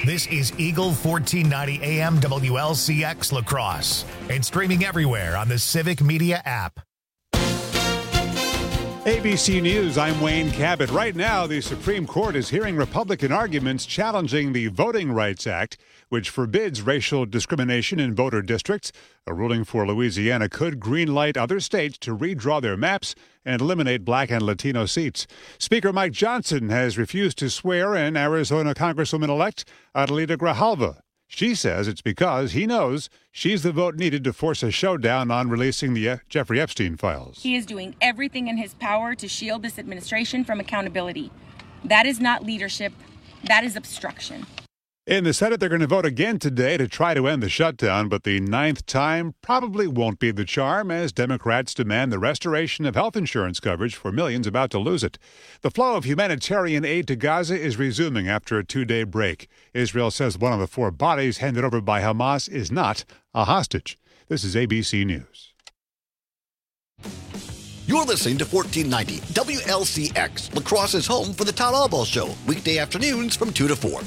This is Eagle 1490 AM WLCX La Crosse and streaming everywhere on the Civic Media app. ABC News, I'm Wayne Cabot. Right now, the Supreme Court is hearing Republican arguments challenging the Voting Rights Act, which forbids racial discrimination in voter districts. A ruling for Louisiana could greenlight other states to redraw their maps and eliminate Black and Latino seats. Speaker Mike Johnson has refused to swear in Arizona Congresswoman-elect Adelita Grijalva. She says it's because he knows she's the vote needed to force a showdown on releasing the Jeffrey Epstein files. He is doing everything in his power to shield this administration from accountability. That is not leadership. That is obstruction. In the Senate, they're going to vote again today to try to end the shutdown, but the ninth time probably won't be the charm as Democrats demand the restoration of health insurance coverage for millions about to lose it. The flow of humanitarian aid to Gaza is resuming after a two-day break. Israel says one of the 4 bodies handed over by Hamas is not a hostage. This is ABC News. You're listening to 1490 WLCX, La Crosse's home for the Todd Albaugh Show, weekday afternoons from 2 to 4.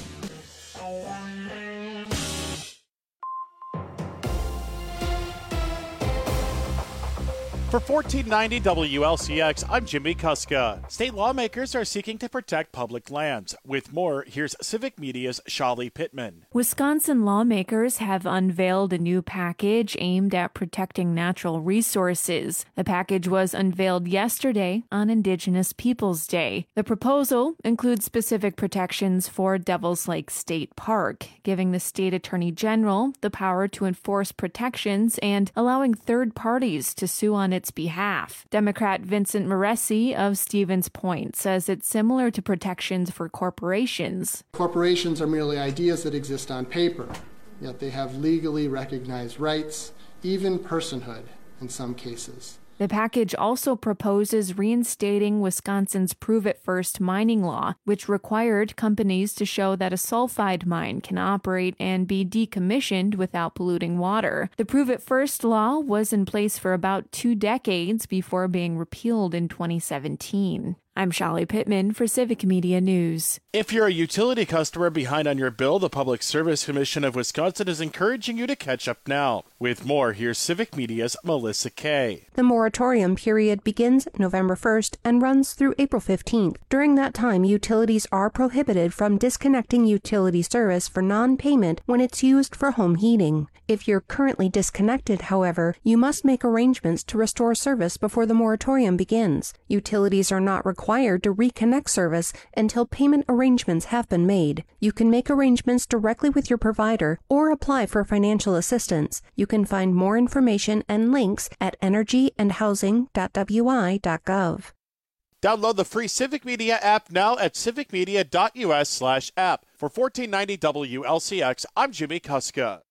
For 1490 WLCX, I'm Jimmy Kuska. State lawmakers are seeking to protect public lands. With more, here's Civic Media's Shali Pittman. Wisconsin lawmakers have unveiled a new package aimed at protecting natural resources. The package was unveiled yesterday on Indigenous Peoples Day. The proposal includes specific protections for Devil's Lake State Park, giving the state attorney general the power to enforce protections and allowing third parties to sue on its behalf. Democrat Vincent Moresi of Stevens Point says it's similar to protections for corporations. Corporations are merely ideas that exist on paper, yet they have legally recognized rights, even personhood in some cases. The package also proposes reinstating Wisconsin's Prove It First mining law, which required companies to show that a sulfide mine can operate and be decommissioned without polluting water. The Prove It First law was in place for about 2 decades before being repealed in 2017. I'm Shali Pittman for Civic Media News. If you're a utility customer behind on your bill, the Public Service Commission of Wisconsin is encouraging you to catch up now. With more, here's Civic Media's Melissa Kay. The moratorium period begins November 1st and runs through April 15th. During that time, utilities are prohibited from disconnecting utility service for non-payment when it's used for home heating. If you're currently disconnected, however, you must make arrangements to restore service before the moratorium begins. Utilities are not required to reconnect service until payment arrangements have been made. You can make arrangements directly with your provider or apply for financial assistance. You can find more information and links at energyandhousing.wi.gov. Download the free Civic Media app now at civicmedia.us/app. For 1490 WLCX, I'm Jimmy Kuska.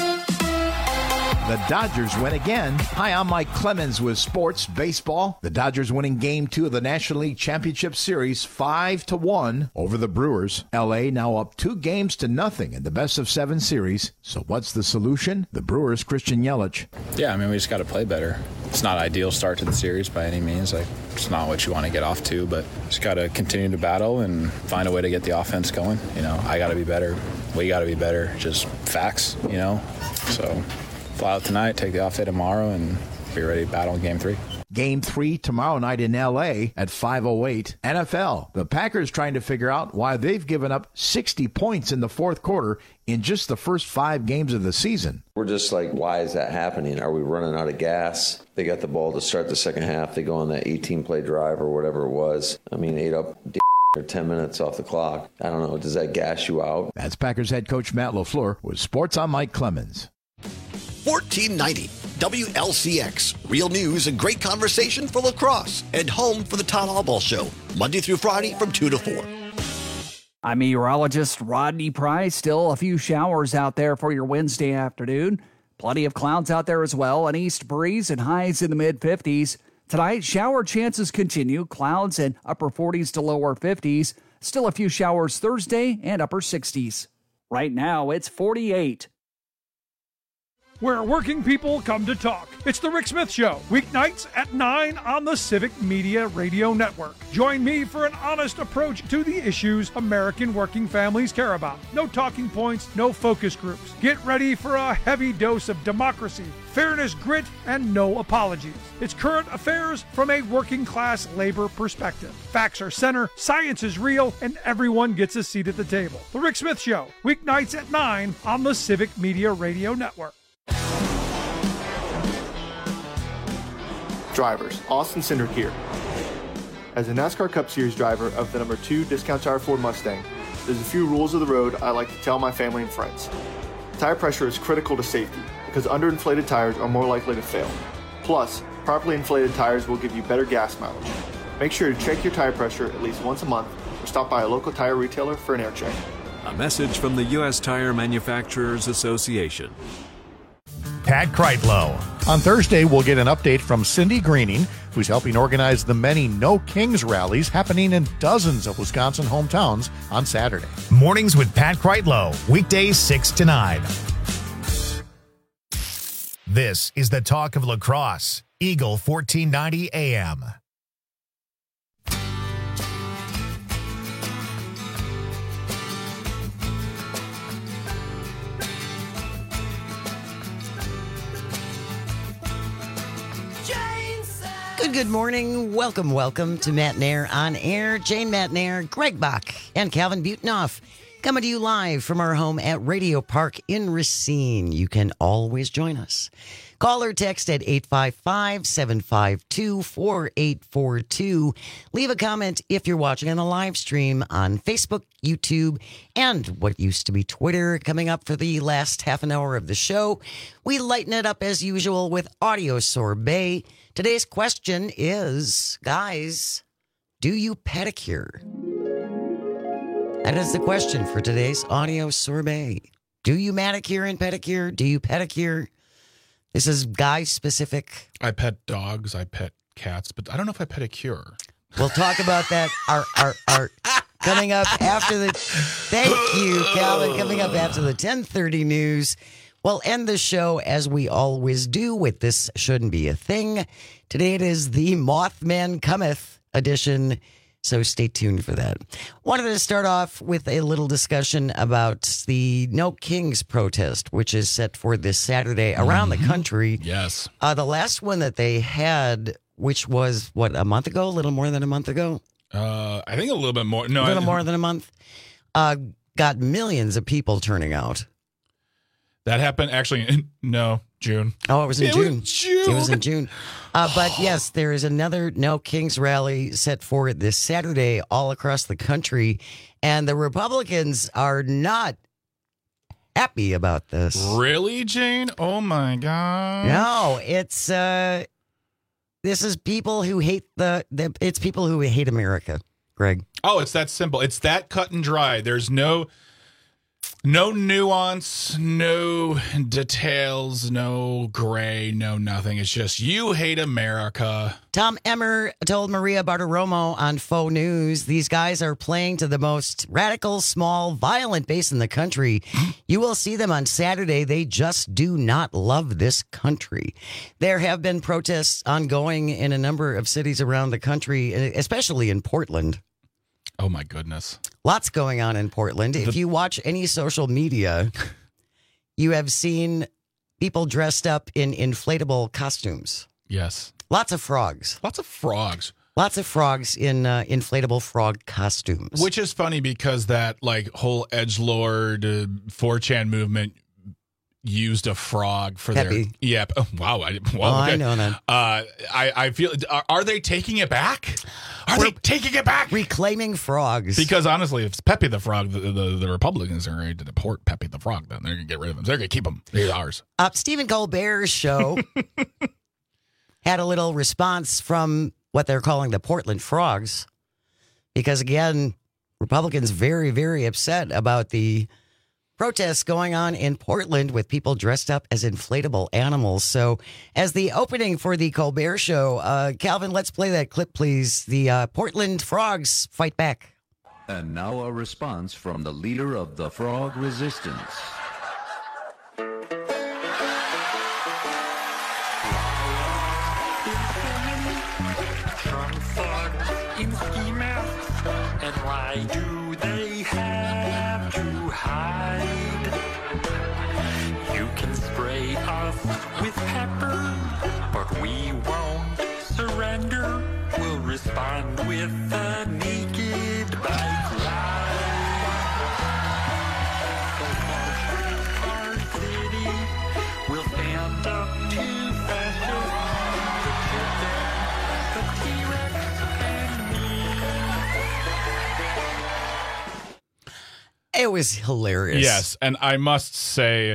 The Dodgers win again. Hi, I'm Mike Clemens with Sports Baseball. The Dodgers winning Game 2 of the National League Championship Series 5-1 over the Brewers. L.A. now up 2-0 in the best-of-7 series. So what's the solution? The Brewers' Christian Yelich. Yeah, we just got to play better. It's not an ideal start to the series by any means. It's not what you want to get off to, but just got to continue to battle and find a way to get the offense going. I got to be better. We got to be better. Just facts, So fly out tonight, take the off day tomorrow, and be ready to battle in Game 3. Game 3 tomorrow night in L.A. at 5:08. NFL. The Packers trying to figure out why they've given up 60 points in the fourth quarter in just the first 5 games of the season. We're just like, why is that happening? Are we running out of gas? They got the ball to start the second half. They go on that 18-play drive or whatever it was. Ate up or 10 minutes off the clock. I don't know. Does that gas you out? That's Packers head coach Matt LaFleur with Sports on Mike Clemens. 1490 WLCX. Real news and great conversation for La Crosse and home for the Todd Albaugh Show. Monday through Friday from 2 to 4. I'm meteorologist Rodney Price. Still a few showers out there for your Wednesday afternoon. Plenty of clouds out there as well. An east breeze and highs in the mid-50s. Tonight, shower chances continue. Clouds and upper 40s to lower 50s. Still a few showers Thursday and upper 60s. Right now, it's 48. where working people come to talk. It's The Rick Smith Show, weeknights at 9 on the Civic Media Radio Network. Join me for an honest approach to the issues American working families care about. No talking points, no focus groups. Get ready for a heavy dose of democracy, fairness, grit, and no apologies. It's current affairs from a working class labor perspective. Facts are center, science is real, and everyone gets a seat at the table. The Rick Smith Show, weeknights at 9 on the Civic Media Radio Network. Drivers, Austin Cindric here. As a NASCAR Cup Series driver of the number 2 Discount Tire Ford Mustang, there's a few rules of the road I like to tell my family and friends. Tire pressure is critical to safety because underinflated tires are more likely to fail. Plus, properly inflated tires will give you better gas mileage. Make sure to check your tire pressure at least once a month or stop by a local tire retailer for an air check. A message from the U.S. Tire Manufacturers Association. Pat Kreitlow. On Thursday, we'll get an update from Cindy Greening, who's helping organize the many No Kings rallies happening in dozens of Wisconsin hometowns on Saturday. Mornings with Pat Kreitlow, weekdays 6 to 9. This is the talk of lacrosse. Eagle 1490 AM. Good morning. Welcome to Matt Nair on Air. Jane Matt Nair, Greg Bach, and Calvin Butenoff coming to you live from our home at Radio Park in Racine. You can always join us. Call or text at 855-752-4842. Leave a comment if you're watching on the live stream on Facebook, YouTube, and what used to be Twitter. Coming up for the last half an hour of the show, we lighten it up as usual with Audio Sorbet. Today's question is, guys, do you pedicure? That is the question for today's Audio Sorbet. Do you manicure and pedicure? Do you pedicure? This is guy specific. I pet dogs, I pet cats, but I don't know if I pedicure. We'll talk about that. Coming up after the... Thank you, Calvin. Coming up after the 10:30 news. We'll end the show as we always do with This Shouldn't Be a Thing. Today it is the Mothman Cometh edition, so stay tuned for that. Wanted to start off with a little discussion about the No Kings protest, which is set for this Saturday around the country. Yes. The last one that they had, which was, a month ago? A little more than a month ago? I think a little bit more. No, a little more than a month. Got millions of people turning out. That happened actually in June. Oh, it was in June. It was in June. But yes, there is another No Kings rally set for this Saturday all across the country. And the Republicans are not happy about this. Really, Jane? Oh, my God. No, it's this is people who hate it's people who hate America, Greg. Oh, it's that simple. It's that cut and dry. There's no nuance, no details, no gray, no nothing. It's just you hate America. Tom Emmer told Maria Bartiromo on Faux News, these guys are playing to the most radical, small, violent base in the country. You will see them on Saturday. They just do not love this country. There have been protests ongoing in a number of cities around the country, especially in Portland. Oh, my goodness. Lots going on in Portland. If you watch any social media, you have seen people dressed up in inflatable costumes. Yes. Lots of frogs. Lots of frogs. Lots of frogs in inflatable frog costumes. Which is funny because that whole edgelord 4chan movement used a frog for Peppy. their... Yeah. Oh, wow. Okay. I know that. I feel... Are they taking it back? Are they taking it back? Reclaiming frogs. Because honestly, if it's Pepe the Frog, the Republicans are ready to deport Pepe the Frog, then they're going to get rid of him. They're going to keep him. They're ours. Stephen Colbert's show had a little response from what they're calling the Portland Frogs. Because again, Republicans very, very upset about the protests going on in Portland with people dressed up as inflatable animals. So as the opening for the Colbert Show, Calvin, let's play that clip, please. The Portland Frogs fight back. And now a response from the leader of the Frog Resistance. ride. You can spray us with pepper, but we won't surrender. We'll respond with a naked bike ride. So march our city, we'll stand up to fascists, the T-Rex and me. It was hilarious. Yes, and I must say,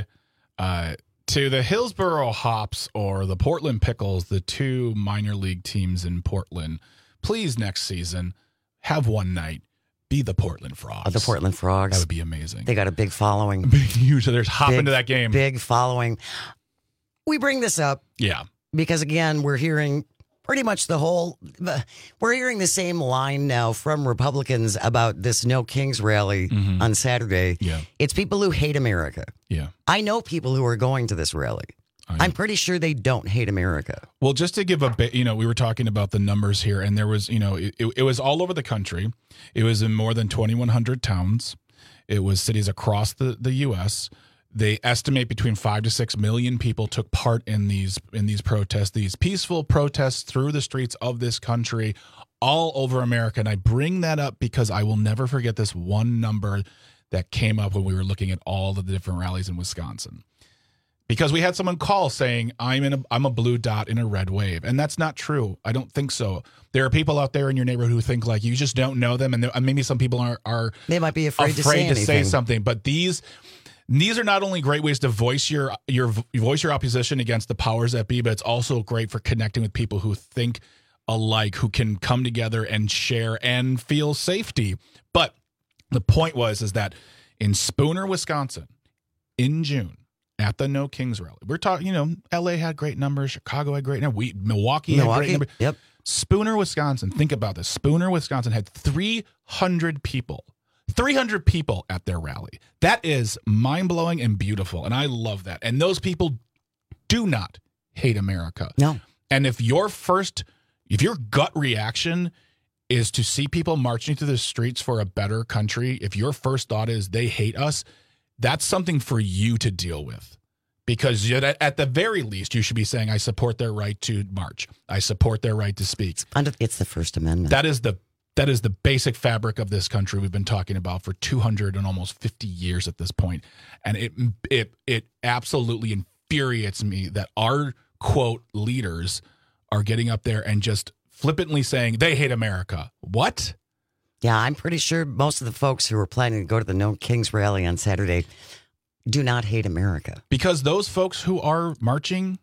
to the Hillsboro Hops or the Portland Pickles, the two minor league teams in Portland, please next season have one night be the Portland Frogs. The Portland Frogs. That would be amazing. They got a big following. Huge. There's hop into that game. Big following. We bring this up. Yeah. Because again, we're hearing pretty much we're hearing the same line now from Republicans about this No Kings rally on Saturday. Yeah. It's people who hate America. Yeah. I know people who are going to this rally. I'm pretty sure they don't hate America. Well, just to give a bit, we were talking about the numbers here, and there was, it was all over the country. It was in more than 2,100 towns. It was cities across the U.S. They estimate between 5 to 6 million people took part in these protests, these peaceful protests through the streets of this country, all over America. And I bring that up because I will never forget this one number that came up when we were looking at all the different rallies in Wisconsin. Because we had someone call saying, I'm a blue dot in a red wave. And that's not true. I don't think so. There are people out there in your neighborhood who think like you just don't know them. And maybe some people are they might be afraid to say something. But these are not only great ways to voice your opposition against the powers that be, but it's also great for connecting with people who think alike, who can come together and share and feel safety. But the point is that in Spooner, Wisconsin, in June, at the No Kings rally, we're talking, LA had great numbers, Chicago had great numbers, Milwaukee had great numbers. Yep. Spooner, Wisconsin, think about this. Spooner, Wisconsin had 300 people. 300 people at their rally. That is mind-blowing and beautiful, and I love that. And those people do not hate America. No. And if your gut reaction is to see people marching through the streets for a better country, if your first thought is they hate us, that's something for you to deal with. Because at the very least, you should be saying, I support their right to march. I support their right to speak. It's the First Amendment. That is the basic fabric of this country we've been talking about for 200 and almost 50 years at this point. And it absolutely infuriates me that our, quote, leaders are getting up there and just flippantly saying they hate America. What? Yeah, I'm pretty sure most of the folks who are planning to go to the No Kings rally on Saturday do not hate America. Because those folks who are marching,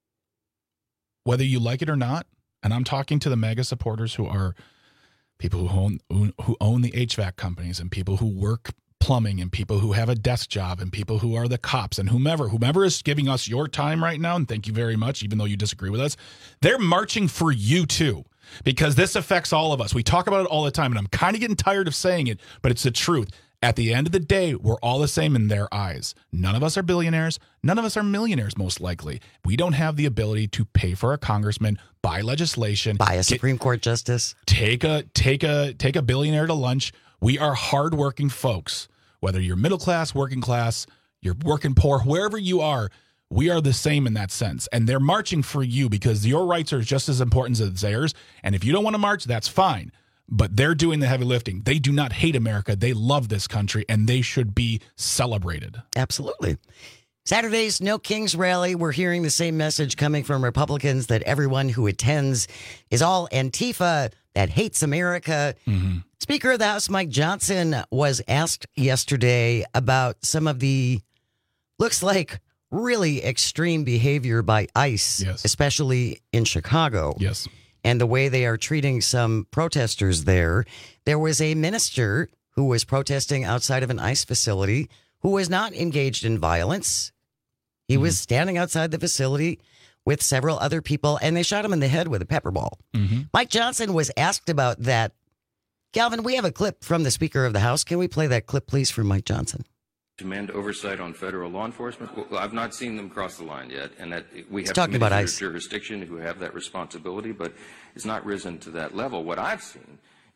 whether you like it or not, and I'm talking to the MAGA supporters who are people who own the HVAC companies and people who work plumbing and people who have a desk job and people who are the cops and whomever is giving us your time right now, and thank you very much, even though you disagree with us, they're marching for you too. Because this affects all of us. We talk about it all the time, and I'm kind of getting tired of saying it, but it's the truth. At the end of the day, we're all the same in their eyes. None of us are billionaires. None of us are millionaires, most likely. We don't have the ability to pay for a congressman, buy legislation, buy a Supreme Court justice, take a billionaire to lunch. We are hardworking folks. Whether you're middle class, working class, you're working poor, wherever you are, we are the same in that sense. And they're marching for you because your rights are just as important as theirs. And if you don't want to march, that's fine. But they're doing the heavy lifting. They do not hate America. They love this country, and they should be celebrated. Absolutely. Saturday's No Kings rally, we're hearing the same message coming from Republicans that everyone who attends is all Antifa that hates America. Mm-hmm. Speaker of the House Mike Johnson was asked yesterday about some of the, looks like, really extreme behavior by ICE, yes, especially in Chicago. Yes. And the way they are treating some protesters there. There was a minister who was protesting outside of an ICE facility who was not engaged in violence. He was standing outside the facility with several other people, and they shot him in the head with a pepper ball. Mm-hmm. Mike Johnson was asked about that. Calvin, we have a clip from the Speaker of the House. Can we play that clip, please, from Mike Johnson? Demand oversight on federal law enforcement. Well, I've not seen them cross the line yet, and that we have talking about ICE jurisdiction who have that responsibility, but it's not risen to that level. What I've seen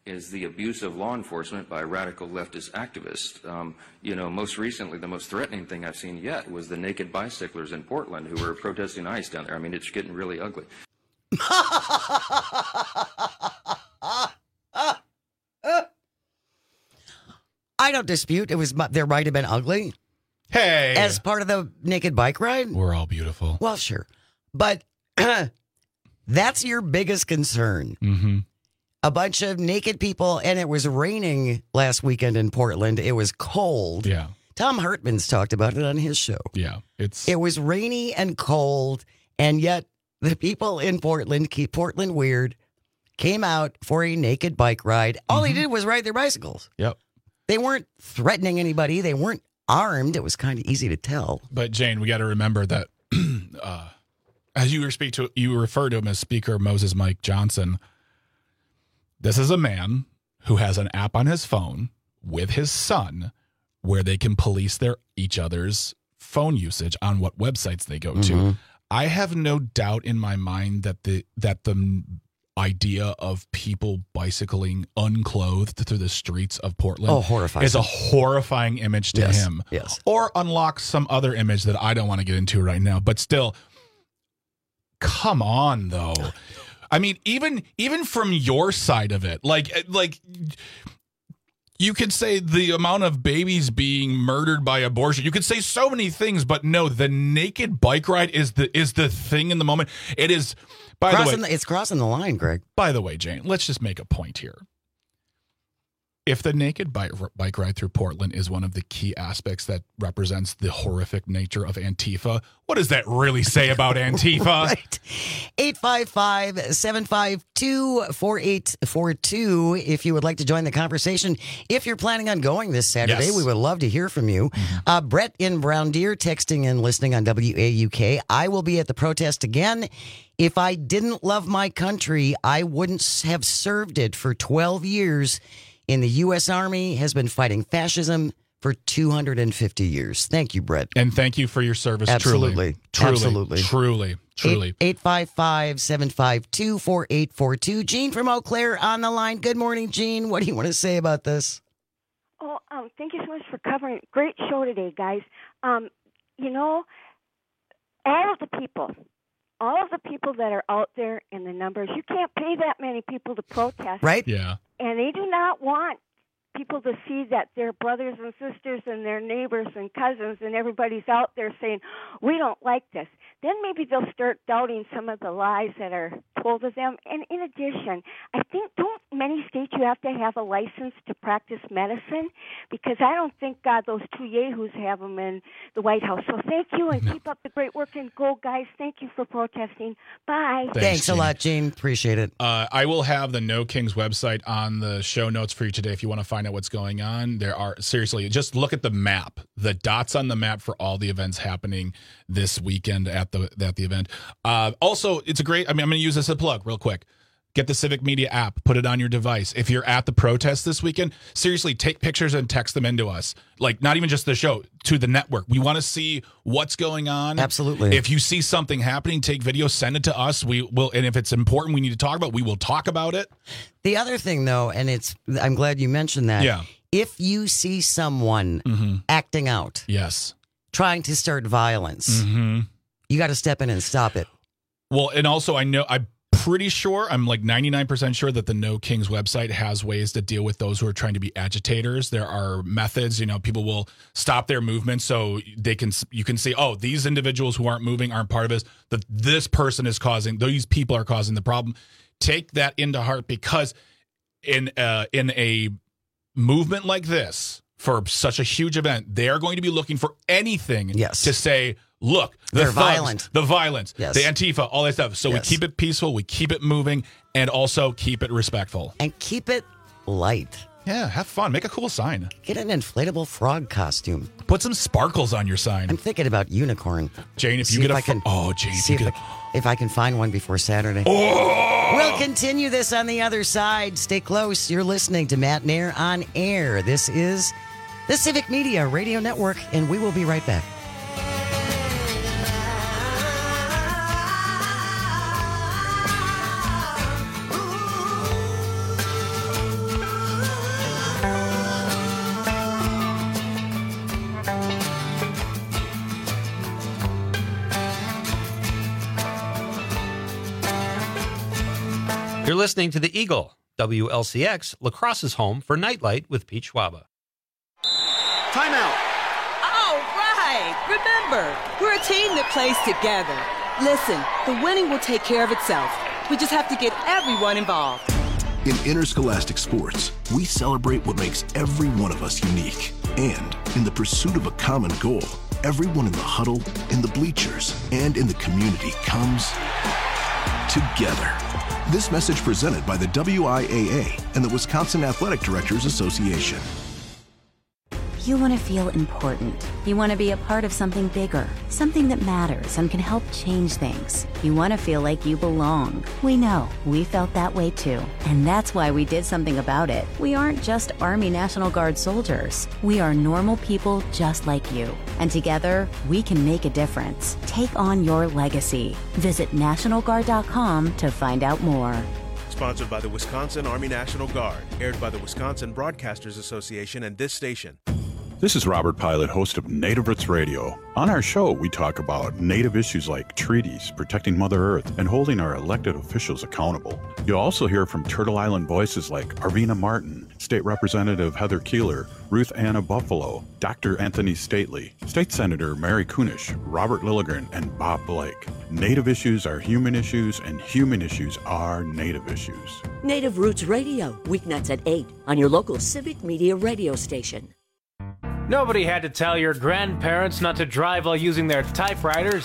is the abuse of law enforcement by radical leftist activists. Most recently, the most threatening thing I've seen yet was the naked bicyclers in Portland who were protesting ICE down there. I mean, it's getting really ugly. I don't dispute there might have been ugly. Hey! As part of the naked bike ride? We're all beautiful. Well, sure. But that's your biggest concern. Mm-hmm. A bunch of naked people, and it was raining last weekend in Portland. It was cold. Yeah. Tom Hartman's talked about it on his show. Yeah. It was rainy and cold, and yet the people in Portland, keep Portland weird, came out for a naked bike ride. All they did was ride their bicycles. Yep. They weren't threatening anybody. They weren't armed. It was kind of easy to tell. But Jane, we got to remember that as you refer to him as Speaker Moses Mike Johnson. This is a man who has an app on his phone with his son where they can police each other's phone usage on what websites they go to. I have no doubt in my mind that the idea of people bicycling unclothed through the streets of Portland is a horrifying image to him. Yes. Or unlocks some other image that I don't want to get into right now. But still, come on, though. I mean, even from your side of it, like you could say the amount of babies being murdered by abortion. You could say so many things, but no, the naked bike ride is the thing in the moment. It is. By the way, it's crossing the line, Greg. By the way, Jane, let's just make a point here. If the naked bike ride through Portland is one of the key aspects that represents the horrific nature of Antifa, what does that really say about Antifa? Right. 855-752-4842 if you would like to join the conversation. If you're planning on going this Saturday, we would love to hear from you. Brett in Brown Deer texting and listening on WAUK. I will be at the protest again. If I didn't love my country, I wouldn't have served it for 12 years. In the U.S. Army has been fighting fascism for 250 years. Thank you, Brett. And thank you for your service. Absolutely. Truly. 855-752-4842. Jean from Eau Claire on the line. Good morning, Jean. What do you want to say about this? Oh, thank you so much for covering. Great show today, guys. All of the people that are out there in the numbers, you can't pay that many people to protest. Right? Yeah. And they do not want people to see that their brothers and sisters and their neighbors and cousins and everybody's out there saying, we don't like this. Then maybe they'll start doubting some of the lies that are told of them. And in addition, I think don't many states you have to have a license to practice medicine? Because I don't think, those two yahoos have them in the White House. So thank you and keep up the great work and go, guys. Thank you for protesting. Bye. Thanks a lot, Jean. Appreciate it. I will have the No Kings website on the show notes for you today if you want to find out what's going on. There are, seriously, just look at the map, the dots on the map for all the events happening this weekend at the event. Also, it's a great, I'm going to use this as a plug real quick. Get the Civic Media app, put it on your device. If you're at the protest this weekend, seriously, take pictures and text them into us. Like, not even just the show, to the network. We want to see what's going on. Absolutely. If you see something happening, take video, send it to us. We will, and if it's important, we need to talk about it, we will talk about it. The other thing, though, and I'm glad you mentioned that. Yeah. If you see someone acting out, trying to start violence, you got to step in and stop it. Well, and also I'm pretty sure, I'm like 99% sure that the No Kings website has ways to deal with those who are trying to be agitators. There are methods, people will stop their movement so you can see, oh, these individuals who aren't moving aren't part of this. This person is these people are causing the problem. Take that into heart, because in a movement like this, for such a huge event, they're going to be looking for anything to say, look, they're thugs, violent. The violence, the Antifa, all that stuff. So we keep it peaceful, we keep it moving, and also keep it respectful. And keep it light. Yeah, have fun. Make a cool sign. Get an inflatable frog costume. Put some sparkles on your sign. I'm thinking about unicorn. Jane, if See you get if I can find one before Saturday. Oh! We'll continue this on the other side. Stay close. You're listening to Matt Nair on Air. This is the Civic Media Radio Network, and we will be right back. You're listening to The Eagle, WLCX, La Crosse's home for Nightlight with Pete Schwaba. Timeout. All right. Remember, we're a team that plays together. Listen, the winning will take care of itself. We just have to get everyone involved. In interscholastic sports, we celebrate what makes every one of us unique. And in the pursuit of a common goal, everyone in the huddle, in the bleachers, and in the community comes together. This message presented by the WIAA and the Wisconsin Athletic Directors Association. You want to feel important. You want to be a part of something bigger, something that matters and can help change things. You want to feel like you belong. We know. We felt that way too. And that's why we did something about it. We aren't just Army National Guard soldiers. We are normal people just like you. And together, we can make a difference. Take on your legacy. Visit NationalGuard.com to find out more. Sponsored by the Wisconsin Army National Guard. Aired by the Wisconsin Broadcasters Association and this station. This is Robert Pilot, host of Native Roots Radio. On our show, we talk about Native issues like treaties, protecting Mother Earth, and holding our elected officials accountable. You'll also hear from Turtle Island voices like Arvina Martin, State Representative Heather Keeler, Ruth Anna Buffalo, Dr. Anthony Stately, State Senator Mary Kunish, Robert Lilligren, and Bob Blake. Native issues are human issues, and human issues are Native issues. Native Roots Radio, weeknights at 8 on your local Civic Media radio station. Nobody had to tell your grandparents not to drive while using their typewriters.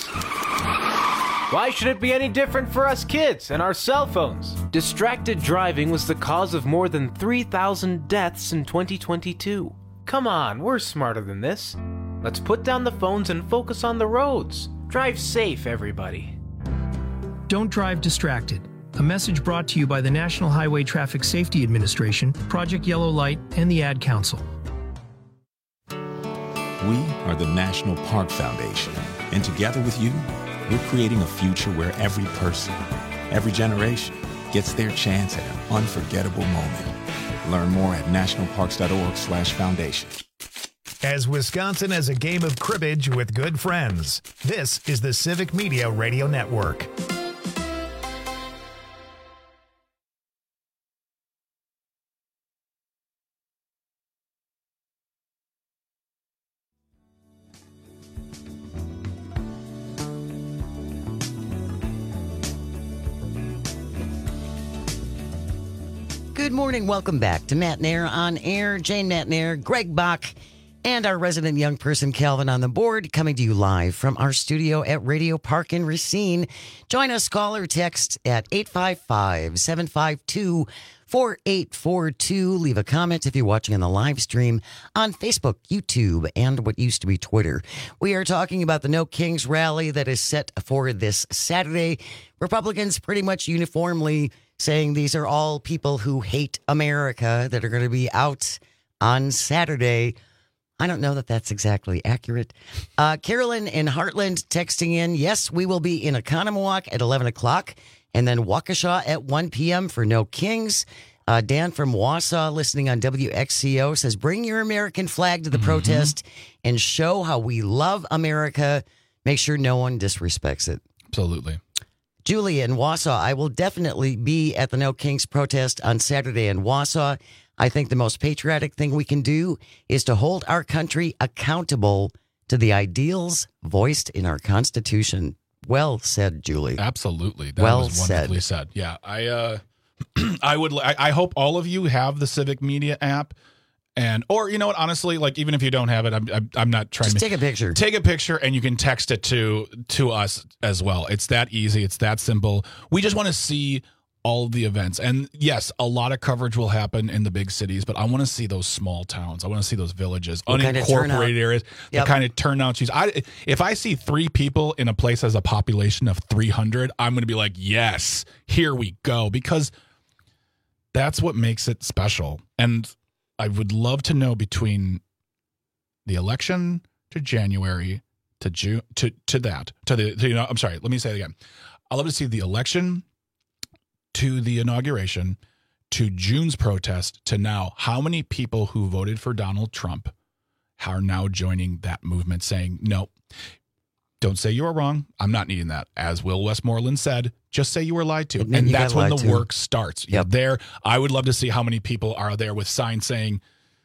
Why should it be any different for us kids and our cell phones? Distracted driving was the cause of more than 3,000 deaths in 2022. Come on, we're smarter than this. Let's put down the phones and focus on the roads. Drive safe, everybody. Don't drive distracted. A message brought to you by the National Highway Traffic Safety Administration, Project Yellow Light, and the Ad Council. We are the National Park Foundation, and together with you, we're creating a future where every person, every generation, gets their chance at an unforgettable moment. Learn more at nationalparks.org/foundation. As Wisconsin has a game of cribbage with good friends, this is the Civic Media Radio Network. Good morning. Welcome back to Matt Nair on Air. Jane Matt Nair, Greg Bach, and our resident young person, Calvin, on the board, coming to you live from our studio at Radio Park in Racine. Join us, call or text at 855-752-4842. Leave a comment if you're watching on the live stream on Facebook, YouTube, and what used to be Twitter. We are talking about the No Kings rally that is set for this Saturday. Republicans pretty much uniformly saying these are all people who hate America that are going to be out on Saturday. I don't know that that's exactly accurate. Carolyn in Heartland texting in, yes, we will be in Oconomowoc at 11 o'clock and then Waukesha at 1 p.m. for No Kings. Dan from Wausau listening on WXCO says, bring your American flag to the protest and show how we love America. Make sure no one disrespects it. Absolutely. Julie in Wausau, I will definitely be at the No Kings protest on Saturday in Wausau. I think the most patriotic thing we can do is to hold our country accountable to the ideals voiced in our Constitution. Well said, Julie. Absolutely. That was wonderfully said. Yeah. I hope all of you have the Civic Media app. Or you know what? Honestly, like even if you don't have it, I'm not trying to take a picture. Take a picture, and you can text it to us as well. It's that easy. It's that simple. We just want to see all of the events, and yes, a lot of coverage will happen in the big cities, but I want to see those small towns. I want to see those villages, unincorporated areas, the kind of turnout. If I see 3 people in a place that has a population of 300, I'm going to be like, yes, here we go, because that's what makes it special. And I would love to know between the election to January to June I'm sorry, let me say it again. I'd love to see the election to the inauguration to June's protest to now. How many people who voted for Donald Trump are now joining that movement saying, no, Don't say you were wrong. I'm not needing that. As Will Westmoreland said, just say you were lied to. Admit And you that's got when lied the to. work starts. You're there. I would love to see how many people are there with signs saying,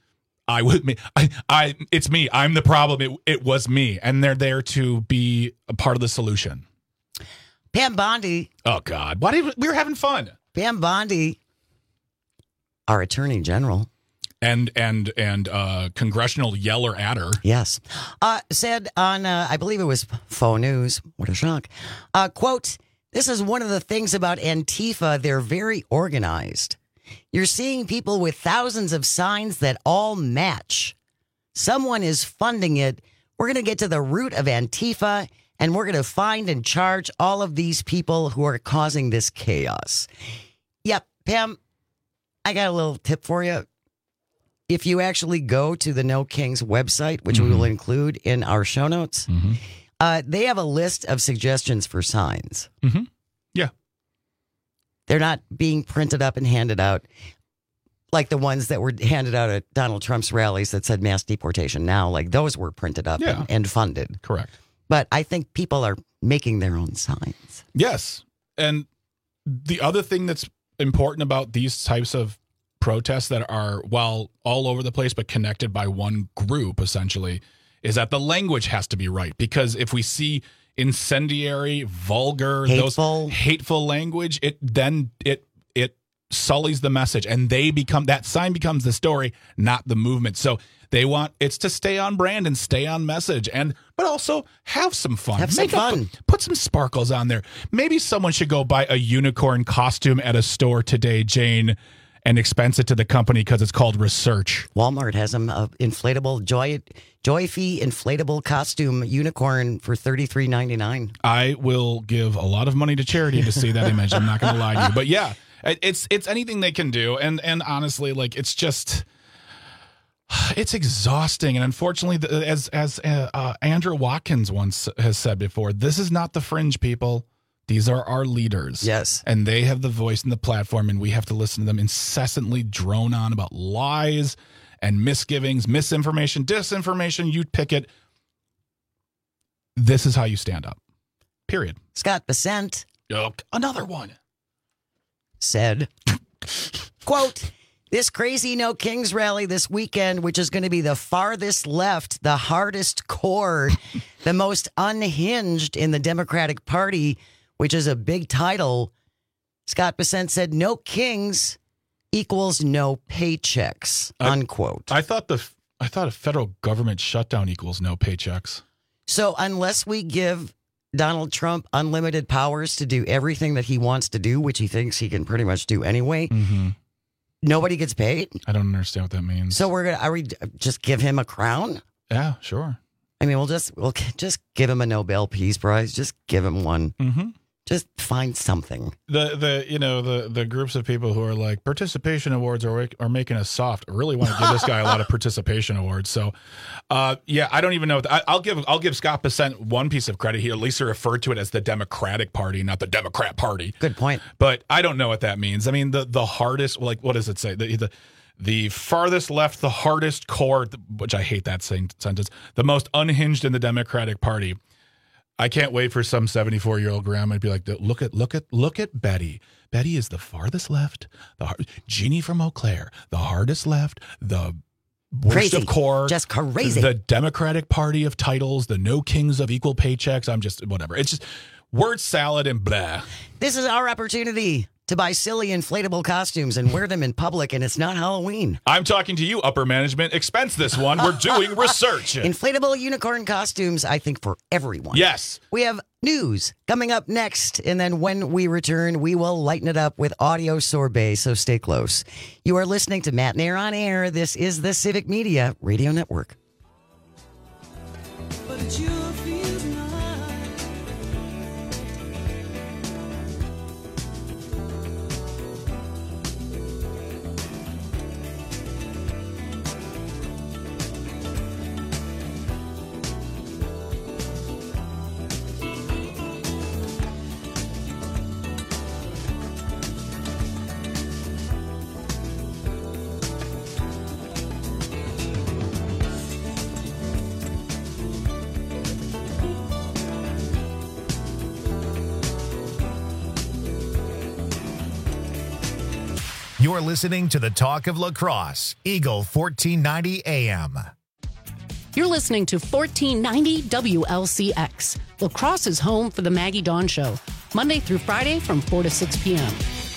it's me. I'm the problem. It was me. And they're there to be a part of the solution. Pam Bondi. Oh, God. We were having fun. Pam Bondi, our Attorney General. And congressional yeller adder. Yes. Said on, I believe it was Faux News. What a shock. Quote, this is one of the things about Antifa. They're very organized. You're seeing people with thousands of signs that all match. Someone is funding it. We're going to get to the root of Antifa, and we're going to find and charge all of these people who are causing this chaos. Yep, Pam, I got a little tip for you. If you actually go to the No Kings website, which we will include in our show notes, they have a list of suggestions for signs. Mm-hmm. Yeah. They're not being printed up and handed out like the ones that were handed out at Donald Trump's rallies that said mass deportation now. Like those were printed up and funded. Correct. But I think people are making their own signs. Yes. And the other thing that's important about these types of protests that are, while all over the place, but connected by one group, essentially, is that the language has to be right. Because if we see incendiary, vulgar, hateful language, it sullies the message, and that sign becomes the story, not the movement. So they want it's to stay on brand and stay on message, but also have some fun. Put some sparkles on there. Maybe someone should go buy a unicorn costume at a store today, Jane, and expense it to the company because it's called research. Walmart has an inflatable Joy Fee inflatable costume unicorn for $33.99. I will give a lot of money to charity to see that image. I'm not going to lie to you, but yeah, it's anything they can do, and honestly, like it's exhausting, and unfortunately, as Andrew Watkins once has said before, this is not the fringe, people. These are our leaders. Yes. And they have the voice and the platform, and we have to listen to them incessantly drone on about lies and misgivings, misinformation, disinformation. You pick it. This is how you stand up. Period. Scott Bessent. Oh, another one. Said, quote, this crazy No Kings rally this weekend, which is going to be the farthest left, the hardest core, the most unhinged in the Democratic Party, which is a big title. Scott Bessent said, no kings equals no paychecks, unquote. I thought a federal government shutdown equals no paychecks. So unless we give Donald Trump unlimited powers to do everything that he wants to do, which he thinks he can pretty much do anyway, nobody gets paid? I don't understand what that means. So are we just give him a crown? Yeah, sure. I mean, we'll just give him a Nobel Peace Prize. Just give him one. Mm-hmm. Just find something. The groups of people who are like participation awards are making us soft. I really want to give this guy a lot of participation awards. So, yeah, I don't even know. I'll give Scott Bessent one piece of credit. He at least referred to it as the Democratic Party, not the Democrat Party. Good point. But I don't know what that means. I mean, the hardest. Like, what does it say? The farthest left, the hardest core, which I hate that sentence. The most unhinged in the Democratic Party. I can't wait for some 74-year-old grandma to be like, look at Betty. Betty is the farthest left. Jeannie from Eau Claire, the hardest left, the worst crazy. of core, just crazy. The Democratic Party of titles, the no kings of equal paychecks. I'm just whatever. It's just word salad and blah. This is our opportunity to buy silly inflatable costumes and wear them in public, and it's not Halloween. I'm talking to you, upper management. Expense this one. We're doing research. Inflatable unicorn costumes, I think, for everyone. Yes. We have news coming up next, and then when we return, we will lighten it up with audio sorbet, so stay close. You are listening to Matt and Air on Air. This is the Civic Media Radio Network. You're listening to the Talk of La Crosse, Eagle 1490 AM. You're listening to 1490 WLCX, La Crosse's home for the Maggie Dawn Show, Monday through Friday from 4 to 6 p.m.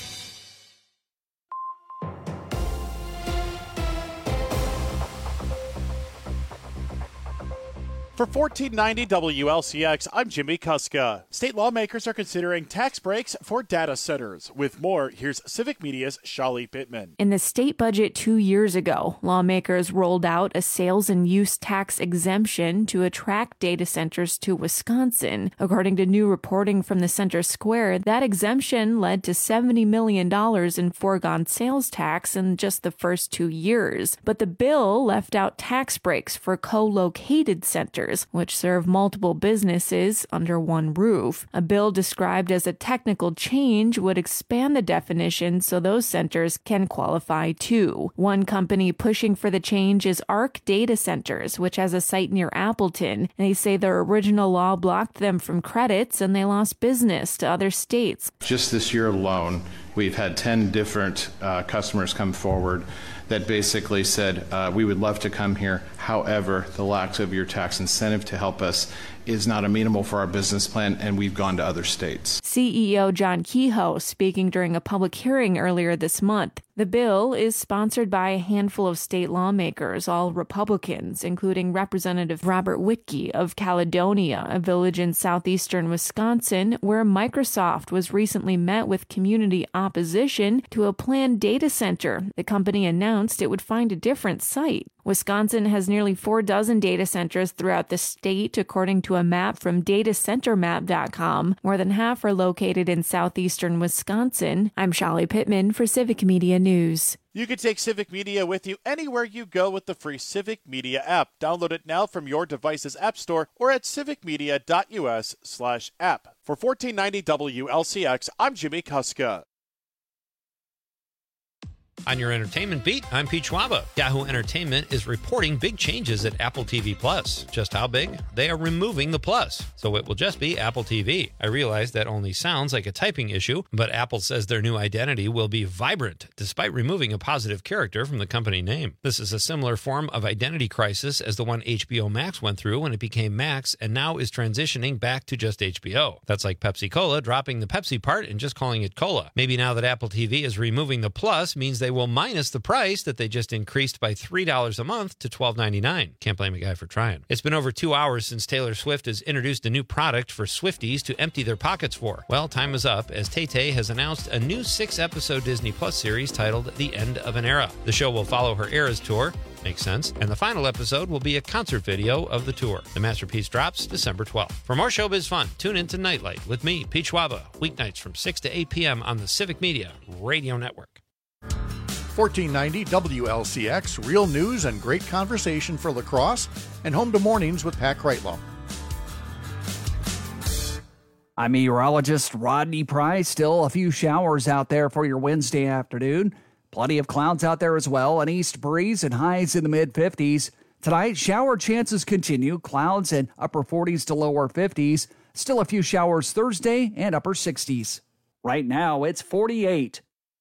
For 1490 WLCX, I'm Jimmy Kuska. State lawmakers are considering tax breaks for data centers. With more, here's Civic Media's Shali Pittman. In the state budget 2 years ago, lawmakers rolled out a sales and use tax exemption to attract data centers to Wisconsin. According to new reporting from the Center Square, that exemption led to $70 million in foregone sales tax in just the first 2 years. But the bill left out tax breaks for co-located centers, which serve multiple businesses under one roof. A bill described as a technical change would expand the definition so those centers can qualify too. One company pushing for the change is Arc Data Centers, which has a site near Appleton. They say their original law blocked them from credits and they lost business to other states. Just this year alone, we've had 10 different customers come forward that basically said, we would love to come here. However, the lack of your tax incentive to help us is not amenable for our business plan, and we've gone to other states. CEO John Kehoe speaking during a public hearing earlier this month. The bill is sponsored by a handful of state lawmakers, all Republicans, including Representative Robert Wittke of Caledonia, a village in southeastern Wisconsin, where Microsoft was recently met with community opposition to a planned data center. The company announced it would find a different site. Wisconsin has nearly 4 dozen data centers throughout the state, according to a map from datacentermap.com. More than half are located in southeastern Wisconsin. I'm Shali Pittman for Civic Media News. You can take Civic Media with you anywhere you go with the free Civic Media app. Download it now from your device's app store or at civicmedia.us/app. For 1490 WLCX, I'm Jimmy Kuska. On your entertainment beat, I'm Pete Schwaba. Yahoo Entertainment is reporting big changes at Apple TV Plus. Just how big? They are removing the Plus, so it will just be Apple TV. I realize that only sounds like a typing issue, but Apple says their new identity will be Vibrant, despite removing a positive character from the company name. This is a similar form of identity crisis as the one HBO Max went through when it became Max and now is transitioning back to just HBO. That's like Pepsi-Cola dropping the Pepsi part and just calling it Cola. Maybe now that Apple TV is removing the Plus means they will minus the price that they just increased by $3 a month to $12.99. Can't blame a guy for trying. It's been over 2 hours since Taylor Swift has introduced a new product for Swifties to empty their pockets for. Well, time is up as Tay-Tay has announced a new 6-episode Disney Plus series titled The End of an Era. The show will follow her Eras tour. Makes sense. And the final episode will be a concert video of the tour. The masterpiece drops December 12th. For more showbiz fun, tune in to Nightlight with me, Pete Schwaba, weeknights from 6 to 8 p.m. on the Civic Media Radio Network. 1490 WLCX, real news and great conversation for La Crosse, and home to mornings with Pat Kreitlow. I'm meteorologist Rodney Price. Still a few showers out there for your Wednesday afternoon. Plenty of clouds out there as well. An east breeze and highs in the mid-50s. Tonight, shower chances continue. Clouds and upper 40s to lower 50s. Still a few showers Thursday and upper 60s. Right now, it's 48.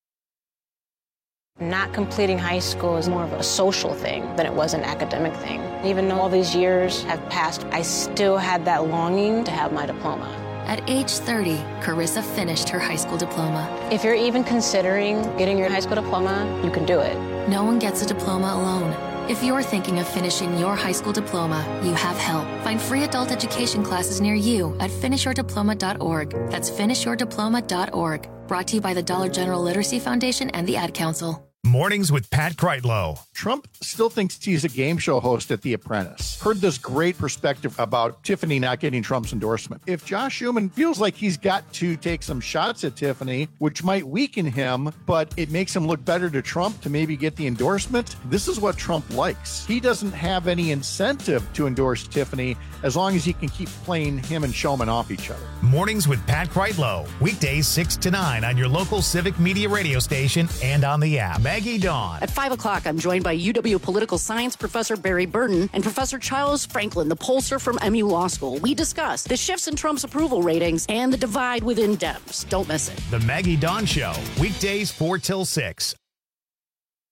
Not completing high school is more of a social thing than it was an academic thing. Even though all these years have passed, I still had that longing to have my diploma. At age 30, Carissa finished her high school diploma. If you're even considering getting your high school diploma, you can do it. No one gets a diploma alone. If you're thinking of finishing your high school diploma, you have help. Find free adult education classes near you at finishyourdiploma.org. That's finishyourdiploma.org. Brought to you by the Dollar General Literacy Foundation and the Ad Council. Mornings with Pat Kreitlow. Trump still thinks he's a game show host at The Apprentice. Heard this great perspective about Tiffany not getting Trump's endorsement. If Josh Schuman feels like he's got to take some shots at Tiffany, which might weaken him, but it makes him look better to Trump to maybe get the endorsement, this is what Trump likes. He doesn't have any incentive to endorse Tiffany as long as he can keep playing him and Shulman off each other. Mornings with Pat Kreitlow. Weekdays 6 to 9 on your local Civic Media radio station and on the app. Maggie Dawn. At 5 o'clock, I'm joined by UW political science professor Barry Burton and Professor Charles Franklin, the pollster from MU Law School. We discuss the shifts in Trump's approval ratings and the divide within Dems. Don't miss it. The Maggie Dawn Show. Weekdays 4 till 6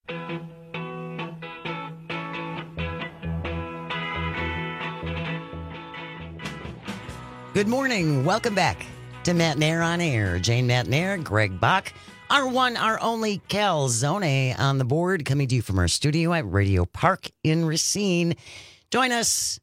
Good morning. Welcome back to Matt Nair on Air. Jane Matt Nair, Greg Bach, our one, our only Calzone on the board, coming to you from our studio at Radio Park in Racine. Join us,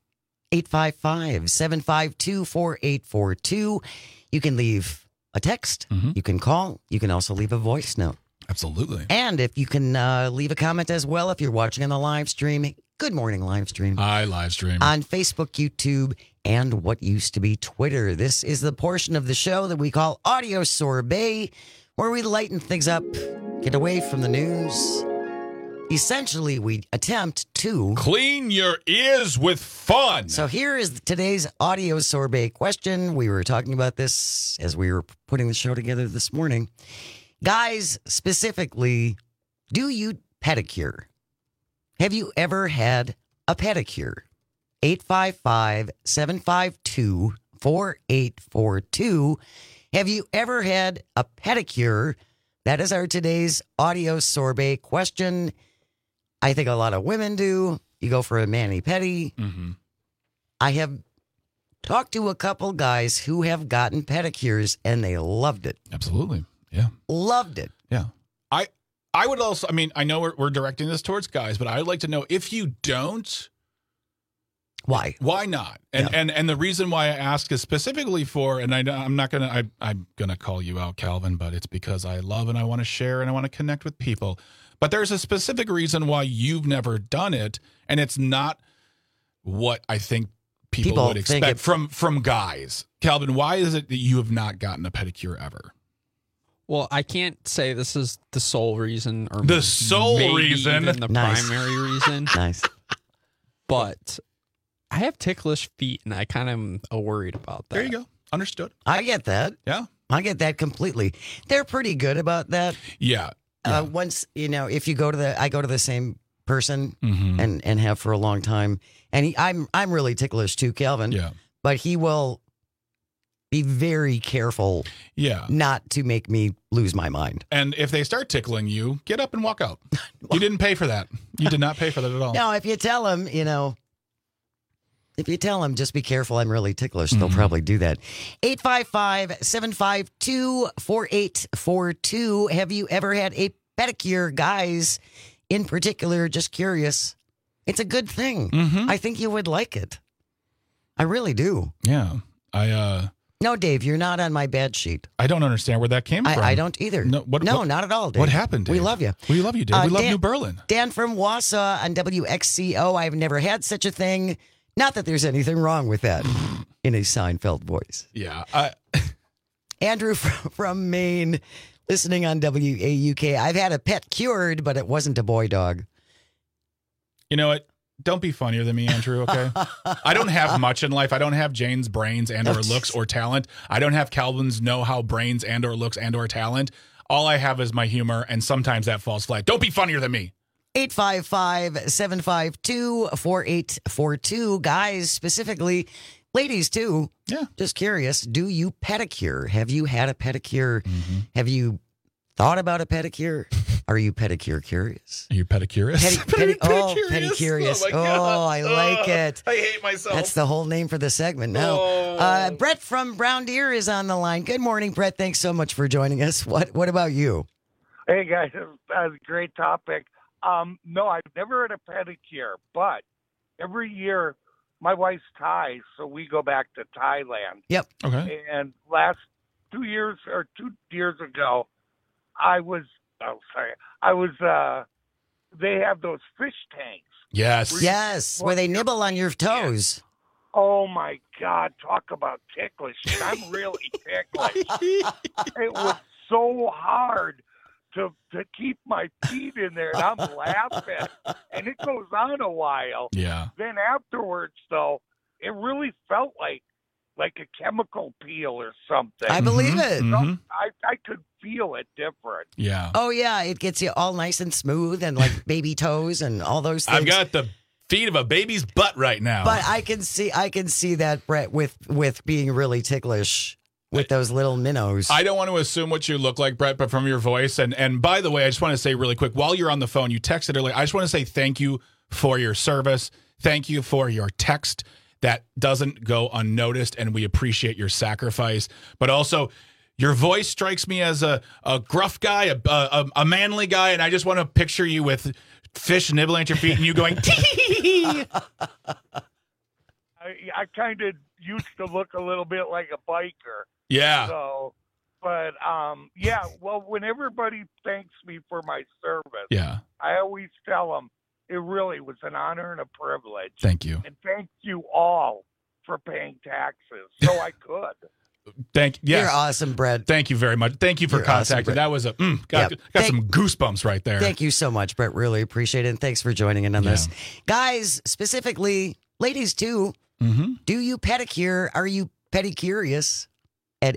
855-752-4842. You can leave a text. You can call. You can also leave a voice note. Absolutely. And if you can leave a comment as well if you're watching on the live stream. Good morning, live stream. Hi, live stream. On Facebook, YouTube, and what used to be Twitter. This is the portion of the show that we call Audio Sorbet, where we lighten things up, get away from the news. Essentially, we attempt to clean your ears with fun. So here is today's Audio Sorbet question. We were talking about this as we were putting the show together this morning. Guys, specifically, do you pedicure? Have you ever had a pedicure? 855-752-4842. Have you ever had a pedicure? That is our today's Audio Sorbet question. I think a lot of women do. You go for a mani-pedi. I have talked to a couple guys who have gotten pedicures, and they loved it. Absolutely. Yeah. Loved it. Yeah. I would also, I mean, I know we're directing this towards guys, but I'd like to know if you don't, why? Why not? And the reason why I ask is specifically for, and I'm going to call you out, Calvin, but it's because I love and I want to share and I want to connect with people. But there's a specific reason why you've never done it, and it's not what I think people would expect from guys. Calvin, why is it that you have not gotten a pedicure ever? Well, I can't say this is the sole reason, or the sole reason, even the primary reason. Nice, but I have ticklish feet, and I kind of am worried about that. There you go. Understood. I get that. Yeah, I get that completely. They're pretty good about that. Yeah. Once if you go to I go to the same person and have for a long time, and I'm really ticklish too, Calvin. Yeah. But he will be very careful not to make me lose my mind. And if they start tickling you, get up and walk out. You didn't pay for that. You did not pay for that at all. No, if you tell them, just be careful, I'm really ticklish, they'll probably do that. 855-752-4842. Have you ever had a pedicure? Guys, in particular, just curious. It's a good thing. I think you would like it. I really do. Yeah. No, Dave, you're not on my bad sheet. I don't understand where that came from. I don't either. No, not at all, Dave. What happened, Dave? We love you. We love you, Dave. We love New Berlin. Dan from Wausau on WXCO. I've never had such a thing. Not that there's anything wrong with that, in a Seinfeld voice. Yeah. Andrew from Maine, listening on WAUK. I've had a pet cured, but it wasn't a boy dog. You know what? Don't be funnier than me, Andrew, okay? I don't have much in life. I don't have Jane's brains and or looks or talent. I don't have Calvin's know-how, brains and or looks and or talent. All I have is my humor, and sometimes that falls flat. Don't be funnier than me. 855-752-4842. Guys, specifically, ladies too. Yeah. Just curious, do you pedicure? Have you had a pedicure? Have you thought about a pedicure? Are you pedicure curious? Are you pedicurious? Pedicurious. Oh, I like it. I hate myself. That's the whole name for the segment now. Brett from Brown Deer is on the line. Good morning, Brett. Thanks so much for joining us. What about you? Hey, guys. That's a great topic. No, I've never had a pedicure, but every year my wife's Thai, so we go back to Thailand. Yep. Okay. And last 2 years ago, they have those fish tanks. Yes. Where they nibble on your toes. Oh my God, talk about ticklish. I'm really ticklish. It was so hard to keep my feet in there, and I'm laughing. And it goes on a while. Yeah. Then afterwards, though, it really felt like a chemical peel or something. I believe it. I could feel it different. Yeah. Oh, yeah. It gets you all nice and smooth and like baby toes and all those things. I've got the feet of a baby's butt right now. But I can see that, Brett, with being really ticklish. with those little minnows. I don't want to assume what you look like, Brett, but from your voice. And by the way, I just want to say really quick, while you're on the phone, you texted earlier. I just want to say thank you for your service. Thank you for your text. That doesn't go unnoticed, and we appreciate your sacrifice. But also, your voice strikes me as a gruff guy, a manly guy, and I just want to picture you with fish nibbling at your feet and you going, tee. I kind of used to look a little bit like a biker. Yeah. So, but yeah. Well, when everybody thanks me for my service, yeah, I always tell them it really was an honor and a privilege. Thank you. And thank you all for paying taxes so I could. Yes. You're awesome, Brett. Thank you very much. Thank you for contacting. Awesome, that was got some goosebumps right there. Thank you so much, Brett. Really appreciate it. And thanks for joining in on this. Guys, specifically, ladies too, do you pedicure? Are you pedicurious? At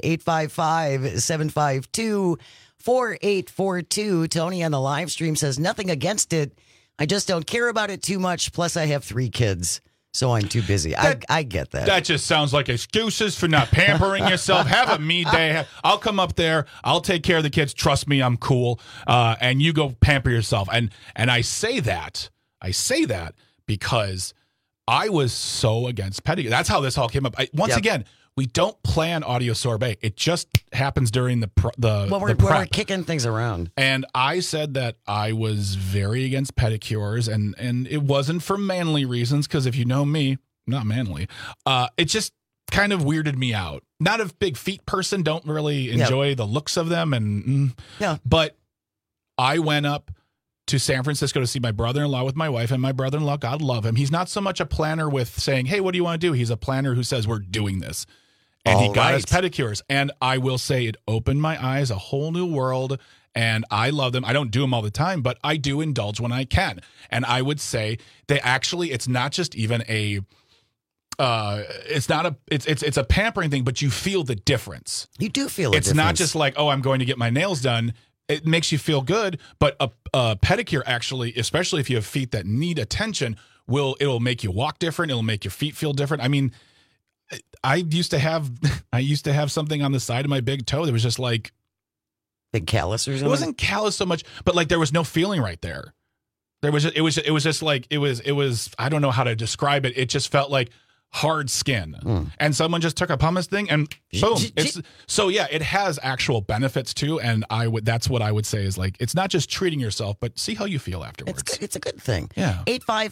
855-752-4842. Tony on the live stream says, nothing against it. I just don't care about it too much. Plus, I have 3 kids, so I'm too busy. I get that. That just sounds like excuses for not pampering yourself. Have a me day. I'll come up there. I'll take care of the kids. Trust me, I'm cool. And you go pamper yourself. And I say that because I was so against pedicure. That's how this all came up. Once again, we don't plan audio sorbet. It just happens during the prep. We're kicking things around. And I said that I was very against pedicures, and it wasn't for manly reasons, because if you know me, not manly. It just kind of weirded me out. Not a big feet person, don't really enjoy the looks of them. But I went up to San Francisco to see my brother-in-law with my wife, and my brother-in-law, God love him, he's not so much a planner with saying, hey, what do you want to do? He's a planner who says, we're doing this. And he got his pedicures. And I will say it opened my eyes, a whole new world, and I love them. I don't do them all the time, but I do indulge when I can. And I would say they actually, it's not just even a, it's a pampering thing, but you feel the difference. You do feel it. It's not just like, oh, I'm going to get my nails done. It makes you feel good, but a pedicure actually, especially if you have feet that need attention, it'll make you walk different. It'll make your feet feel different. I mean, I used to have something on the side of my big toe that was just like big callus or something. It wasn't callus so much, but like there was no feeling right there. It was just like it was I don't know how to describe it. It just felt like hard skin. And someone just took a pumice thing and boom. It has actual benefits too. And that's what I would say is like, it's not just treating yourself, but see how you feel afterwards. It's a good thing. Yeah.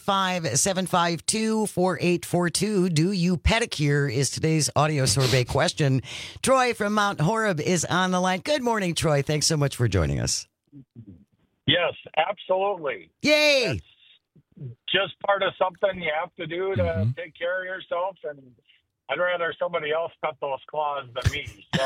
855-752-4842. Do you pedicure is today's audio sorbet question. Troy from Mount Horeb is on the line. Good morning, Troy. Thanks so much for joining us. Yes, absolutely. Yay. That's just part of something you have to do to take care of yourself, and I'd rather somebody else cut those claws than me. So.